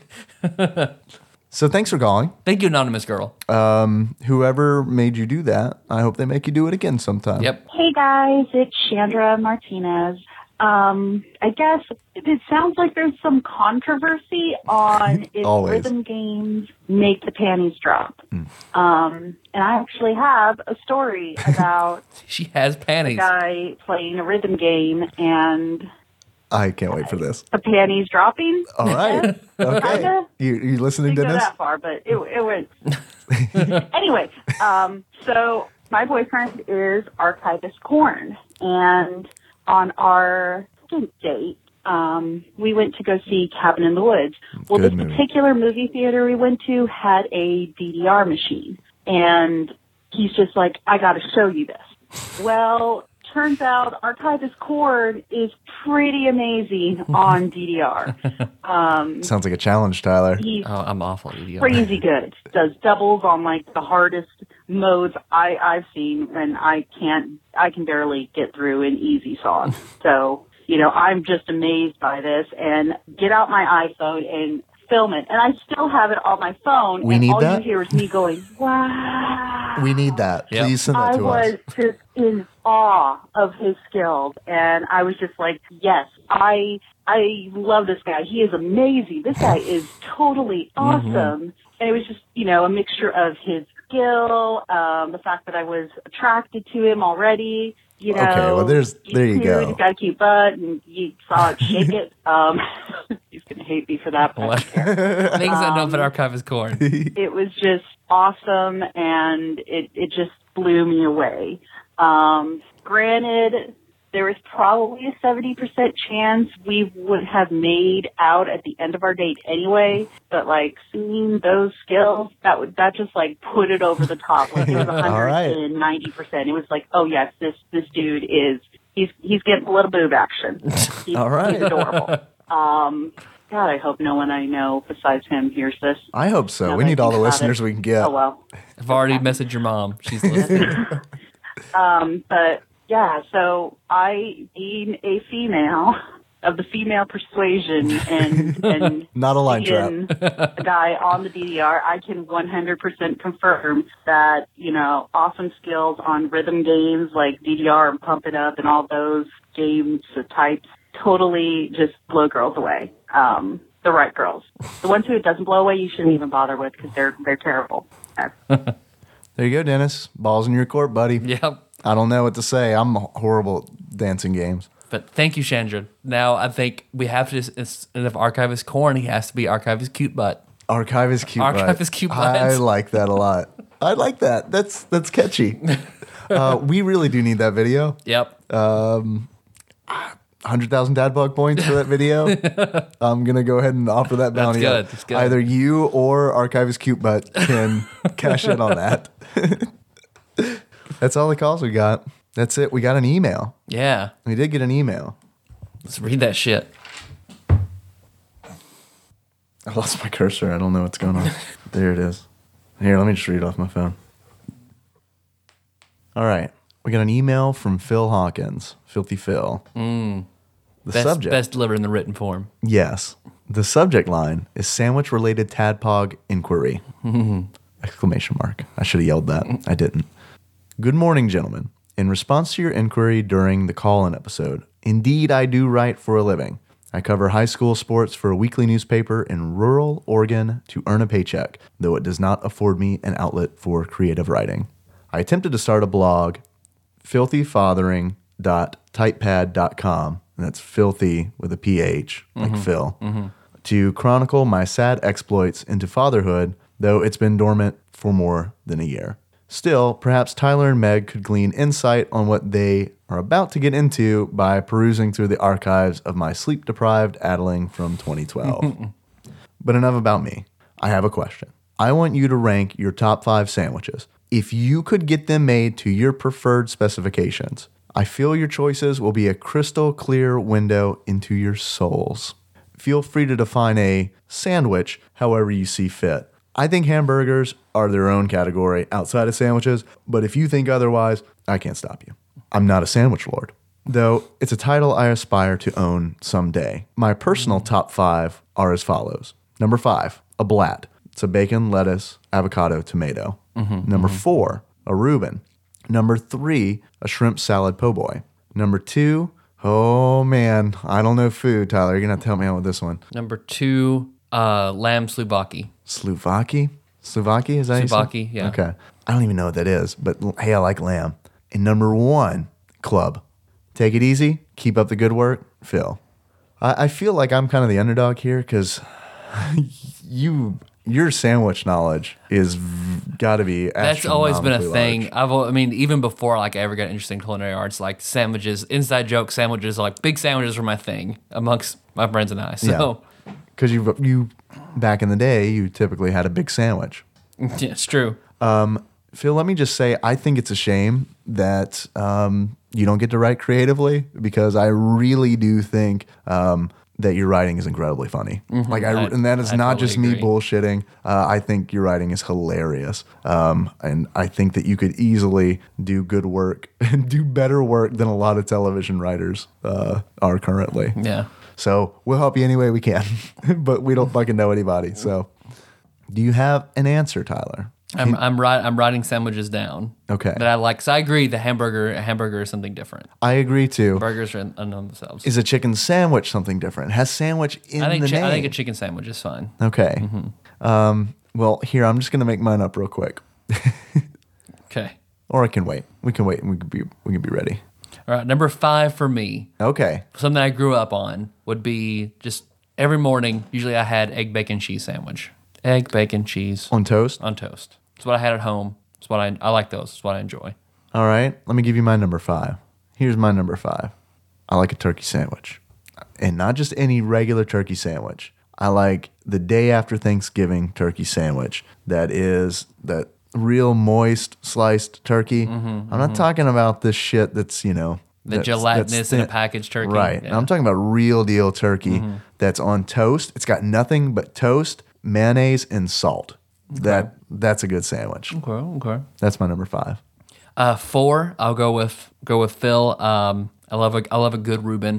So thanks for calling. thank you, anonymous girl. Whoever made you do that, I hope they make you do it again sometime. Yep. Hey guys, it's Chandra Martinez. Um, I guess it sounds like there's some controversy on if Always. rhythm games make the panties drop. Um, and I actually have a story about She has a panties. guy playing a rhythm game and I can't wait for this. the panties dropping. All right. Okay. Kinda. You, you listening Didn't to go this? that far, but it, it went. Anyway, um, so my boyfriend is Archivist Corn, and on our second date, um, we went to go see Cabin in the Woods. Well, Good this movie. particular movie theater we went to had a D D R machine, and he's just like, I got to show you this. Well, turns out Archivist Corn is pretty amazing on D D R. Um, Sounds like a challenge, Tyler. he's Oh, I'm awful, idiot. crazy good. Does doubles on like the hardest modes I, I've seen, and I can't, I can barely get through in easy sauce. So, you know, I'm just amazed by this, and get out my iPhone and film it. And I still have it on my phone. We and need all that? you hear is me going, wow. We need that. Yep. Please send that I to was us. just in awe of his skills, and I was just like, yes, I I love this guy. He is amazing. This guy is totally awesome. And it was just, you know, a mixture of his skill, um, the fact that I was attracted to him already. You know, Okay, well, there's- he's there you cute, go. He's got a cute butt, and you saw it shake it. Um, he's gonna hate me for that. But I What? don't care. Things I know Um, about Archivist Corn. It was just awesome, and it, it just blew me away. Um, granted, there was probably a seventy percent chance we would have made out at the end of our date anyway, but like seeing those skills, that would, that just like put it over the top. Like it was All right. one hundred ninety percent. It was like, oh yes, this, this dude is, he's, he's getting a little boob action. He's, All right. he's adorable. Um, God, I hope no one I know besides him hears this. I hope so. Now We that I need all the think about listeners it. we can get. Oh well. I've already messaged your mom. She's listening. Um, but yeah, so I, being a female, of the female persuasion and and Not a line being a guy on the D D R, I can one hundred percent confirm that, you know, awesome skills on rhythm games like D D R and Pump It Up and all those games types totally just blow girls away. Um, the right girls. The ones who it doesn't blow away, you shouldn't even bother with because they're they're terrible. There you go, Dennis. Ball's in your court, buddy. Yep. I don't know what to say. I'm horrible at dancing games. But thank you, Chandra. Now I think we have to, instead of Archivist Corn, he has to be Archivist Cute Butt. Archivist Cute Butt. Archivist Cute Butt. I like that a lot. I like that. That's that's catchy. uh, we really do need that video. Yep. Um, one hundred thousand dad bug points for that video. I'm going to go ahead and offer that bounty. That's good. up. That's good. Either you or Archivist Cute Butt can cash in on that. That's all the calls we got. That's it. We got an email. Yeah. We did get an email. Let's read that shit. I lost my cursor. I don't know what's going on. There it is. Here, let me just read it off my phone. All right. We got an email from Phil Hawkins, Filthy Phil. Mm. The best, subject. Best delivered in the written form. Yes. The subject line is sandwich-related tadpog inquiry. Exclamation mark. I should have yelled that. I didn't. Good morning, gentlemen. In response to your inquiry during the call-in episode, indeed I do write for a living. I cover high school sports for a weekly newspaper in rural Oregon to earn a paycheck, though it does not afford me an outlet for creative writing. I attempted to start a blog, filthy fathering dot typepad dot com, and that's filthy with a P H, like Mhm. Phil, Mhm. to chronicle my sad exploits into fatherhood, though it's been dormant for more than a year. Still, perhaps Tyler and Meg could glean insight on what they are about to get into by perusing through the archives of my sleep-deprived addling from twenty twelve. But enough about me. I have a question. I want you to rank your top five sandwiches. If you could get them made to your preferred specifications, I feel your choices will be a crystal clear window into your souls. Feel free to define a sandwich however you see fit. I think hamburgers are their own category outside of sandwiches, but if you think otherwise, I can't stop you. I'm not a sandwich lord, though it's a title I aspire to own someday. My personal top five are as follows. Number five, a blat. It's a bacon, lettuce, avocado, tomato. Mhm, Number mhm. four, a Reuben. Number three, a shrimp salad po' boy. Number two, oh man, I don't know food, Tyler. You're going to have to help me out with this one. Number two, uh, lamb sluvaki. Sluvaki? Sluvaki, is that how you say it? Sluvaki, yeah. Okay. I don't even know what that is, but l- hey, I like lamb. And number one, club. Take it easy. Keep up the good work. Phil. I, I feel like I'm kind of the underdog here because you, your sandwich knowledge is got to be That's always been a astronomically thing. large. I've, al- I mean, even before like I ever got interested in culinary arts, like sandwiches, inside joke sandwiches, like big sandwiches were my thing amongst my friends and I. So Because you, you, back in the day, you typically had a big sandwich. yeah, it's true. Um, Phil, let me just say, I think it's a shame that um, you don't get to write creatively because I really do think um, that your writing is incredibly funny. Mhm. Like, I, I- and that is I not totally just me agree. bullshitting. Uh, I think your writing is hilarious, um, and I think that you could easily do good work and do better work than a lot of television writers uh, are currently. Yeah. So we'll help you any way we can, but we don't fucking know anybody. So, do you have an answer, Tyler? I'm I'm, write, I'm writing sandwiches down. Okay. That I like. So I agree. The hamburger a hamburger is something different. I agree too. Burgers are unknown themselves. Is a chicken sandwich something different? It has sandwich in I think the chi- name. I think a chicken sandwich is fine. Okay. Mhm. Um, well, here I'm just gonna make mine up real quick. Okay. Or I can wait. We can wait, and we can be we can be ready. All right. Number five for me. Okay. Something I grew up on would be just every morning. Usually, I had egg, bacon, cheese sandwich. Egg, bacon, cheese On toast. on toast. It's what I had at home. It's what I I like those. It's what I enjoy. All right. Let me give you my number five. Here's my number five. I like a turkey sandwich, and not just any regular turkey sandwich. I like the day after Thanksgiving turkey sandwich. That is that real moist sliced turkey. I'm not mhm. talking about this shit that's you know The that's- gelatinous that's in a thin- packaged turkey. Right. Yeah. I'm talking about real deal turkey Mhm. that's on toast. It's got nothing but toast, mayonnaise, and salt. That that's a good sandwich. Okay. Okay. That's my number five. Uh, four. I'll go with go with Phil. Um, I love a I love a good Reuben.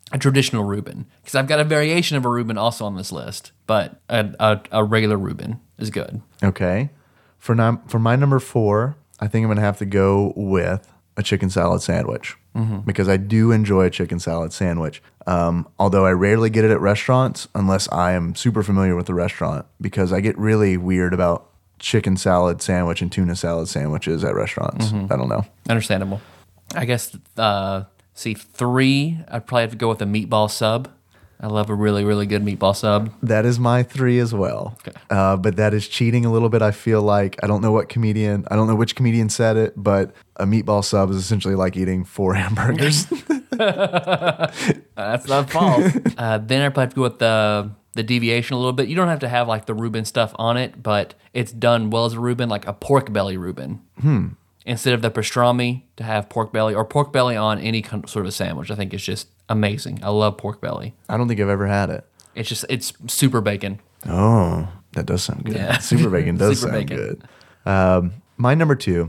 a traditional Reuben, because I've got a variation of a Reuben also on this list, but a, a, a regular Reuben is good. Okay. For num- for my number four, I think I'm going to have to go with a chicken salad sandwich mm-hmm. because I do enjoy a chicken salad sandwich. Um, although I rarely get it at restaurants unless I am super familiar with the restaurant, because I get really weird about chicken salad sandwich and tuna salad sandwiches at restaurants. Mm-hmm. I don't know. Understandable. I guess, uh, see, three, I'd probably have to go with a meatball sub. I love a really, really good meatball sub. That is my three as well. Okay. Uh, but that is cheating a little bit, I feel like. I don't know what comedian, I don't know which comedian said it, but a meatball sub is essentially like eating four hamburgers. That's not false. uh, then I'd probably have to go with the, the deviation a little bit. You don't have to have like the Reuben stuff on it, but it's done well as a Reuben, like a pork belly Reuben. Hmm. Instead of the pastrami, to have pork belly, or pork belly on any sort of sandwich. I think it's just amazing. I love pork belly. I don't think I've ever had it. It's just, it's super bacon. Oh, that does sound good. Yeah. Super bacon does Super sound bacon. good. Um, my number two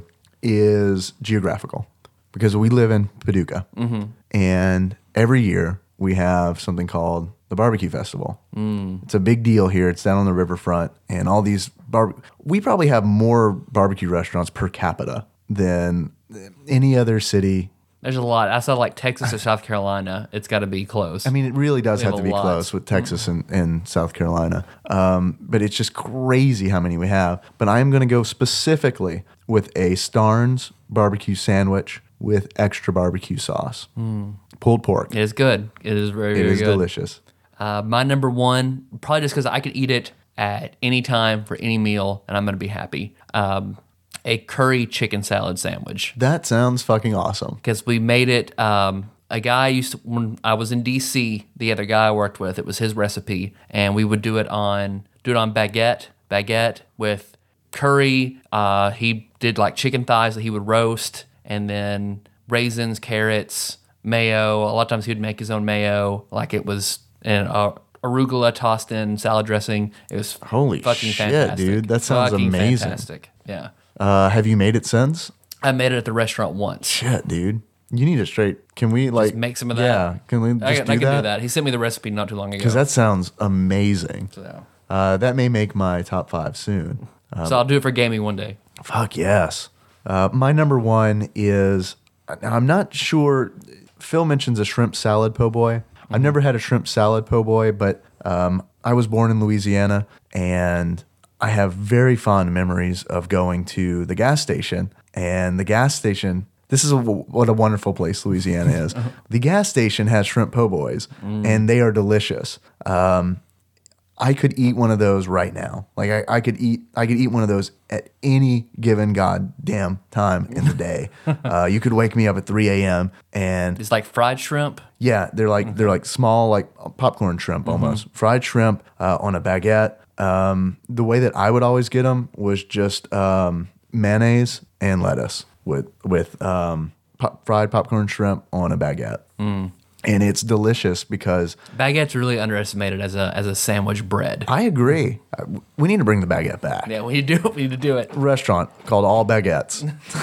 is geographical, because we live in Paducah. Mm-hmm. And every year we have something called the Barbecue Festival. Mm. It's a big deal here. It's down on the riverfront. And all these, bar- we probably have more barbecue restaurants per capita than any other city. There's a lot. Outside of like Texas or South Carolina, it's got to be close. I mean, it really does We have have to a be lot. close with Texas and, and South Carolina. Um, but it's just crazy how many we have. But I am going to go specifically with a Starnes barbecue sandwich with extra barbecue sauce. Mm. Pulled pork. It is good. It is very, It very is good. delicious. Uh, my number one, probably just because I could eat it at any time for any meal, and I'm going to be happy. Um, a curry chicken salad sandwich. That sounds fucking awesome. Because we made it. Um, a guy used to, when I was in D C, the other guy I worked with, it was his recipe, and we would do it on do it on baguette, baguette with curry. Uh, he did like chicken thighs that he would roast, and then raisins, carrots, mayo. A lot of times he would make his own mayo, like it was and uh, arugula tossed in salad dressing. It was Holy fucking shit, fantastic, dude. That sounds Fucking amazing. Fantastic. Yeah, Uh, have you made it since? I made it at the restaurant once. Shit, dude. You need it straight. Can we like make some of that? Yeah. Can we just I, can- do I can that? do that. He sent me the recipe not too long ago. Because that sounds amazing. So. Uh, that may make my top five soon. Um, so I'll do it for gaming one day. Fuck yes. Uh, my number one is, I'm not sure, Phil mentions a shrimp salad po' boy. I've never had a shrimp salad po' boy, but um, I was born in Louisiana, and I have very fond memories of going to the gas station. And the gas station, this is a, what a wonderful place Louisiana is. The gas station has shrimp po' boys, mm. and they are delicious. Um, I could eat one of those right now. Like I, I could eat, I could eat one of those at any given goddamn time in the day. uh, you could wake me up at three a.m. and It's like fried shrimp. yeah, they're like they're like small, like popcorn shrimp almost, fried shrimp uh, on a baguette. Um, the way that I would always get them was just um, mayonnaise and lettuce with with um, pop, fried popcorn shrimp on a baguette. Mm. And it's delicious because Baguette's really underestimated as a as a sandwich bread. I agree. We need to bring the baguette back. Yeah, we need to do it. We need to do it. Restaurant called All Baguettes.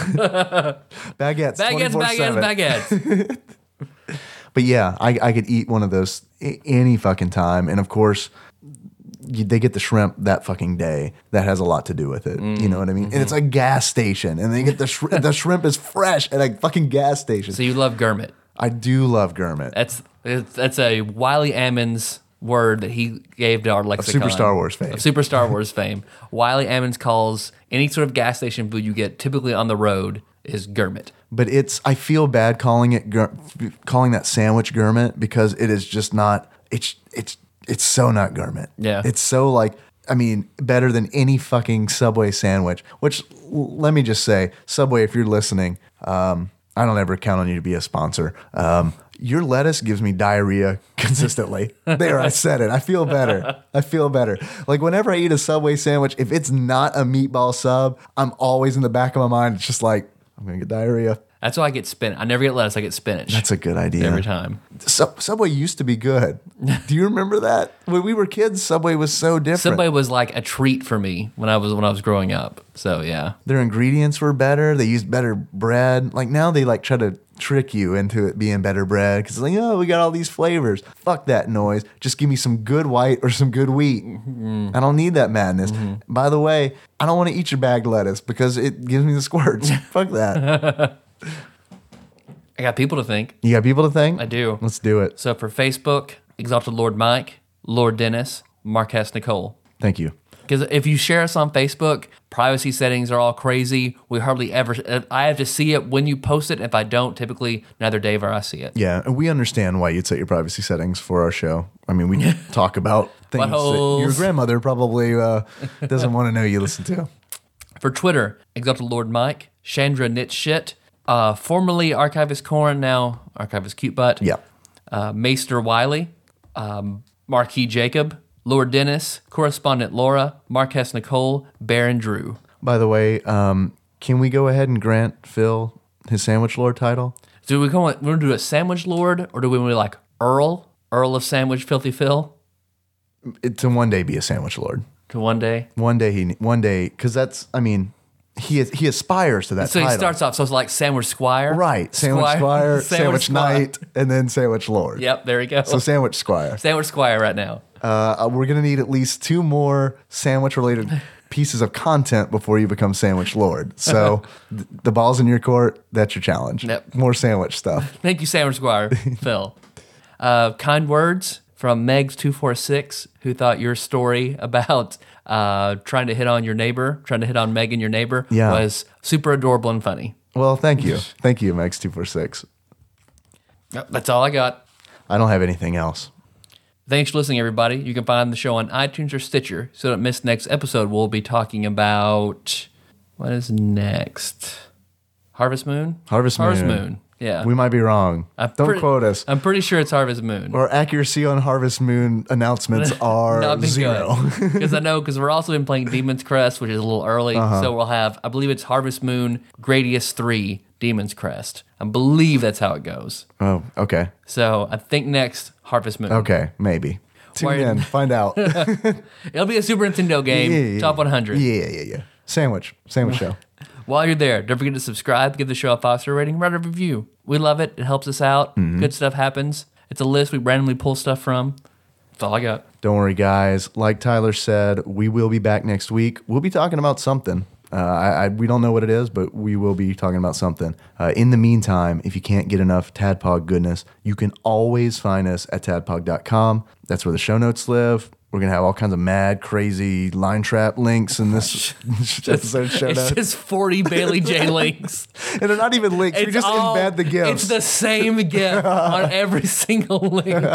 baguettes. Baguettes, baguettes, baguettes. But yeah, I, I could eat one of those a- any fucking time. And of course, you, they get the shrimp that fucking day. That has a lot to do with it. Mm, you know what I mean? Mm-hmm. And it's a gas station. And they get the, shri- the shrimp is fresh at a fucking gas station. So you love gourmet. I do love gourmet. That's it's, that's a Wiley Ammons word that he gave to our lexicon. Super Star Wars fame. Of Super Star Wars fame. Wiley Ammons calls any sort of gas station food you get typically on the road is gourmet. But it's I feel bad calling it gour- calling that sandwich gourmet because it is just not. It's it's it's so not gourmet. Yeah. It's so like. I mean, better than any fucking Subway sandwich. Which l- let me just say, Subway, if you're listening. Um, I don't ever count on you to be a sponsor. Um, your lettuce gives me diarrhea consistently. There, I said it. I feel better. I feel better. Like whenever I eat a Subway sandwich, if it's not a meatball sub, I'm always in the back of my mind. It's just like, I'm going to get diarrhea. That's why I get spinach. I never get lettuce. I get spinach. That's a good idea. Every time. Sub- Subway used to be good. Do you remember that? When we were kids, Subway was so different. Subway was like a treat for me when I was when I was growing up. So yeah. Their ingredients were better. They used better bread. Like now they like try to trick you into it being better bread because it's like, oh, we got all these flavors. Fuck that noise. Just give me some good white or some good wheat. Mm-hmm. I don't need that madness. Mm-hmm. By the way, I don't want to eat your bagged lettuce because it gives me the squirts. Fuck that. I got people to thank. You got people to thank? I do. Let's do it. So for Facebook, Exalted Lord Mike, Lord Dennis, Marquez Nicole. Thank you. Because if you share us on Facebook, privacy settings are all crazy. We hardly ever, I have to see it when you post it. If I don't, typically neither Dave or I see it. Yeah, and we understand why you'd set your privacy settings for our show. I mean, we talk about things that your grandmother probably uh, doesn't want to know you listen to. For Twitter, Exalted Lord Mike, Chandra Knit Shit, uh, formerly Archivist Corn, now Archivist Cute Butt. Yeah. Uh, Maester Wiley, um, Marquis Jacob, Lord Dennis, Correspondent Laura, Marquez Nicole, Baron Drew. By the way, um, can we go ahead and grant Phil his Sandwich Lord title? Do we want to do a Sandwich Lord, or do we want to like Earl, Earl of Sandwich, Filthy Phil? It, to one day be a Sandwich Lord. To one day? One day he, one day, because that's, I mean, he he aspires to that so title. He starts off, so it's like Sandwich Squire. Right. Sandwich Squire, Squire Sandwich, Sandwich Knight, and then Sandwich Lord. Yep, there we go. So Sandwich Squire. Sandwich Squire right now. Uh, we're going to need at least two more sandwich-related pieces of content before you become Sandwich Lord. So th- the ball's in your court. That's your challenge. Yep. More sandwich stuff. Thank you, Sandwich Squire, Phil. Uh, kind words from Megs two four six, who thought your story about uh, trying to hit on your neighbor, trying to hit on Megan, your neighbor, yeah. was super adorable and funny. Well, thank you. Thank you, Megs two four six. Yep, that's all I got. I don't have anything else. Thanks for listening, everybody. You can find the show on iTunes or Stitcher. So don't miss next episode. We'll be talking about, what is next? Harvest Moon? Harvest Moon. Harvest Moon, yeah. We might be wrong. I'm don't pretty, quote us. I'm pretty sure it's Harvest Moon. Our accuracy on Harvest Moon announcements are Not been zero. Because I know, because we're also been playing Demon's Crest, which is a little early. Uh-huh. So we'll have, I believe it's Harvest Moon, Gradius three, Demon's Crest. I believe that's how it goes. Oh, okay. So I think next, Harvest Moon. Okay, maybe. Tune Why- in, find out. It'll be a Super Nintendo game, Yeah, yeah, top one hundred. Yeah, yeah, yeah. Sandwich. Sandwich show. While you're there, don't forget to subscribe, give the show a five-star rating, write a review. We love it. It helps us out. Mm-hmm. Good stuff happens. It's a list we randomly pull stuff from. That's all I got. Don't worry, guys. Like Tyler said, we will be back next week. We'll be talking about something. Uh, I, I, we don't know what it is, but we will be talking about something. Uh, in the meantime, if you can't get enough Tadpog goodness, you can always find us at tadpog dot com. That's where the show notes live. We're going to have all kinds of mad, crazy line trap links in this episode show It's notes. just forty Bailey J links. And they're not even links. We just all- embed the gifs. It's the same GIF on every single link.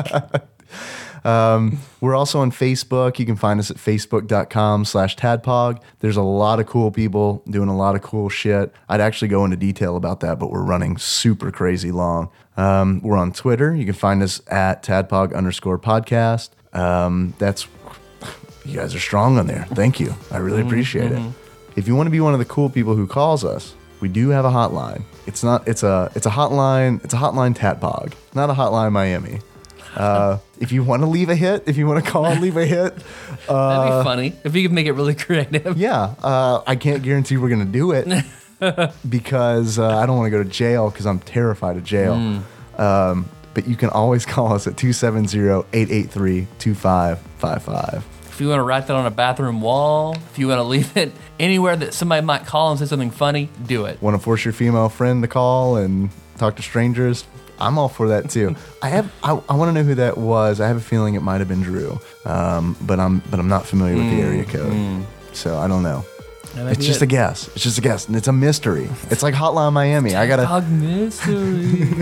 Um, we're also on Facebook. You can find us at facebook dot com slash tadpog. There's a lot of cool people doing a lot of cool shit. I'd actually go into detail about that, but we're running super crazy long. Um, we're on Twitter. You can find us at tadpog underscore podcast. Um, that's, you guys are strong on there. Thank you. I really appreciate mm-hmm. it. If you want to be one of the cool people who calls us, we do have a hotline. It's not, it's a, it's a hotline. It's a hotline Tadpog, not a hotline Miami. Uh, if you want to leave a hit, if you want to call and leave a hit, uh, That'd be funny if you could make it really creative. yeah, uh, I can't guarantee we're going to do it because uh, I don't want to go to jail because I'm terrified of jail. Mm. Um, but you can always call us at two seven zero, eight eight three, two five five five. If you want to write that on a bathroom wall, if you want to leave it anywhere that somebody might call and say something funny, do it. Want to force your female friend to call and talk to strangers? I'm all for that too. I have. I, I want to know who that was. I have a feeling it might have been Drew, um, but I'm but I'm not familiar with the area code, mm. so I don't know. That might It's be just it. a guess. It's just a guess, and it's a mystery. It's like Hotline Miami. I gotta. Dog mystery.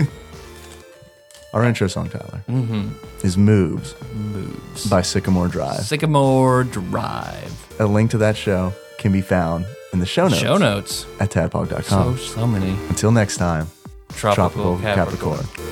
Our intro song, Tyler, mm-hmm. is "Moves" Moves by Sycamore Drive. Sycamore Drive. A link to that show can be found in the show notes. Show notes. At tadpog dot So com. so many. Until next time. Tropical, Tropical Capricorn. Capricorn.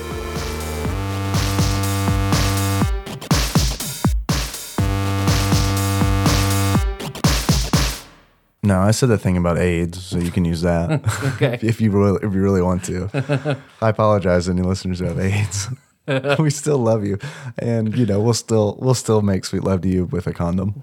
No, I said the thing about AIDS, so you can use that. Okay. if you really, if you really want to. I apologize to any listeners who have AIDS. We still love you, and you know we'll still we'll still make sweet love to you with a condom.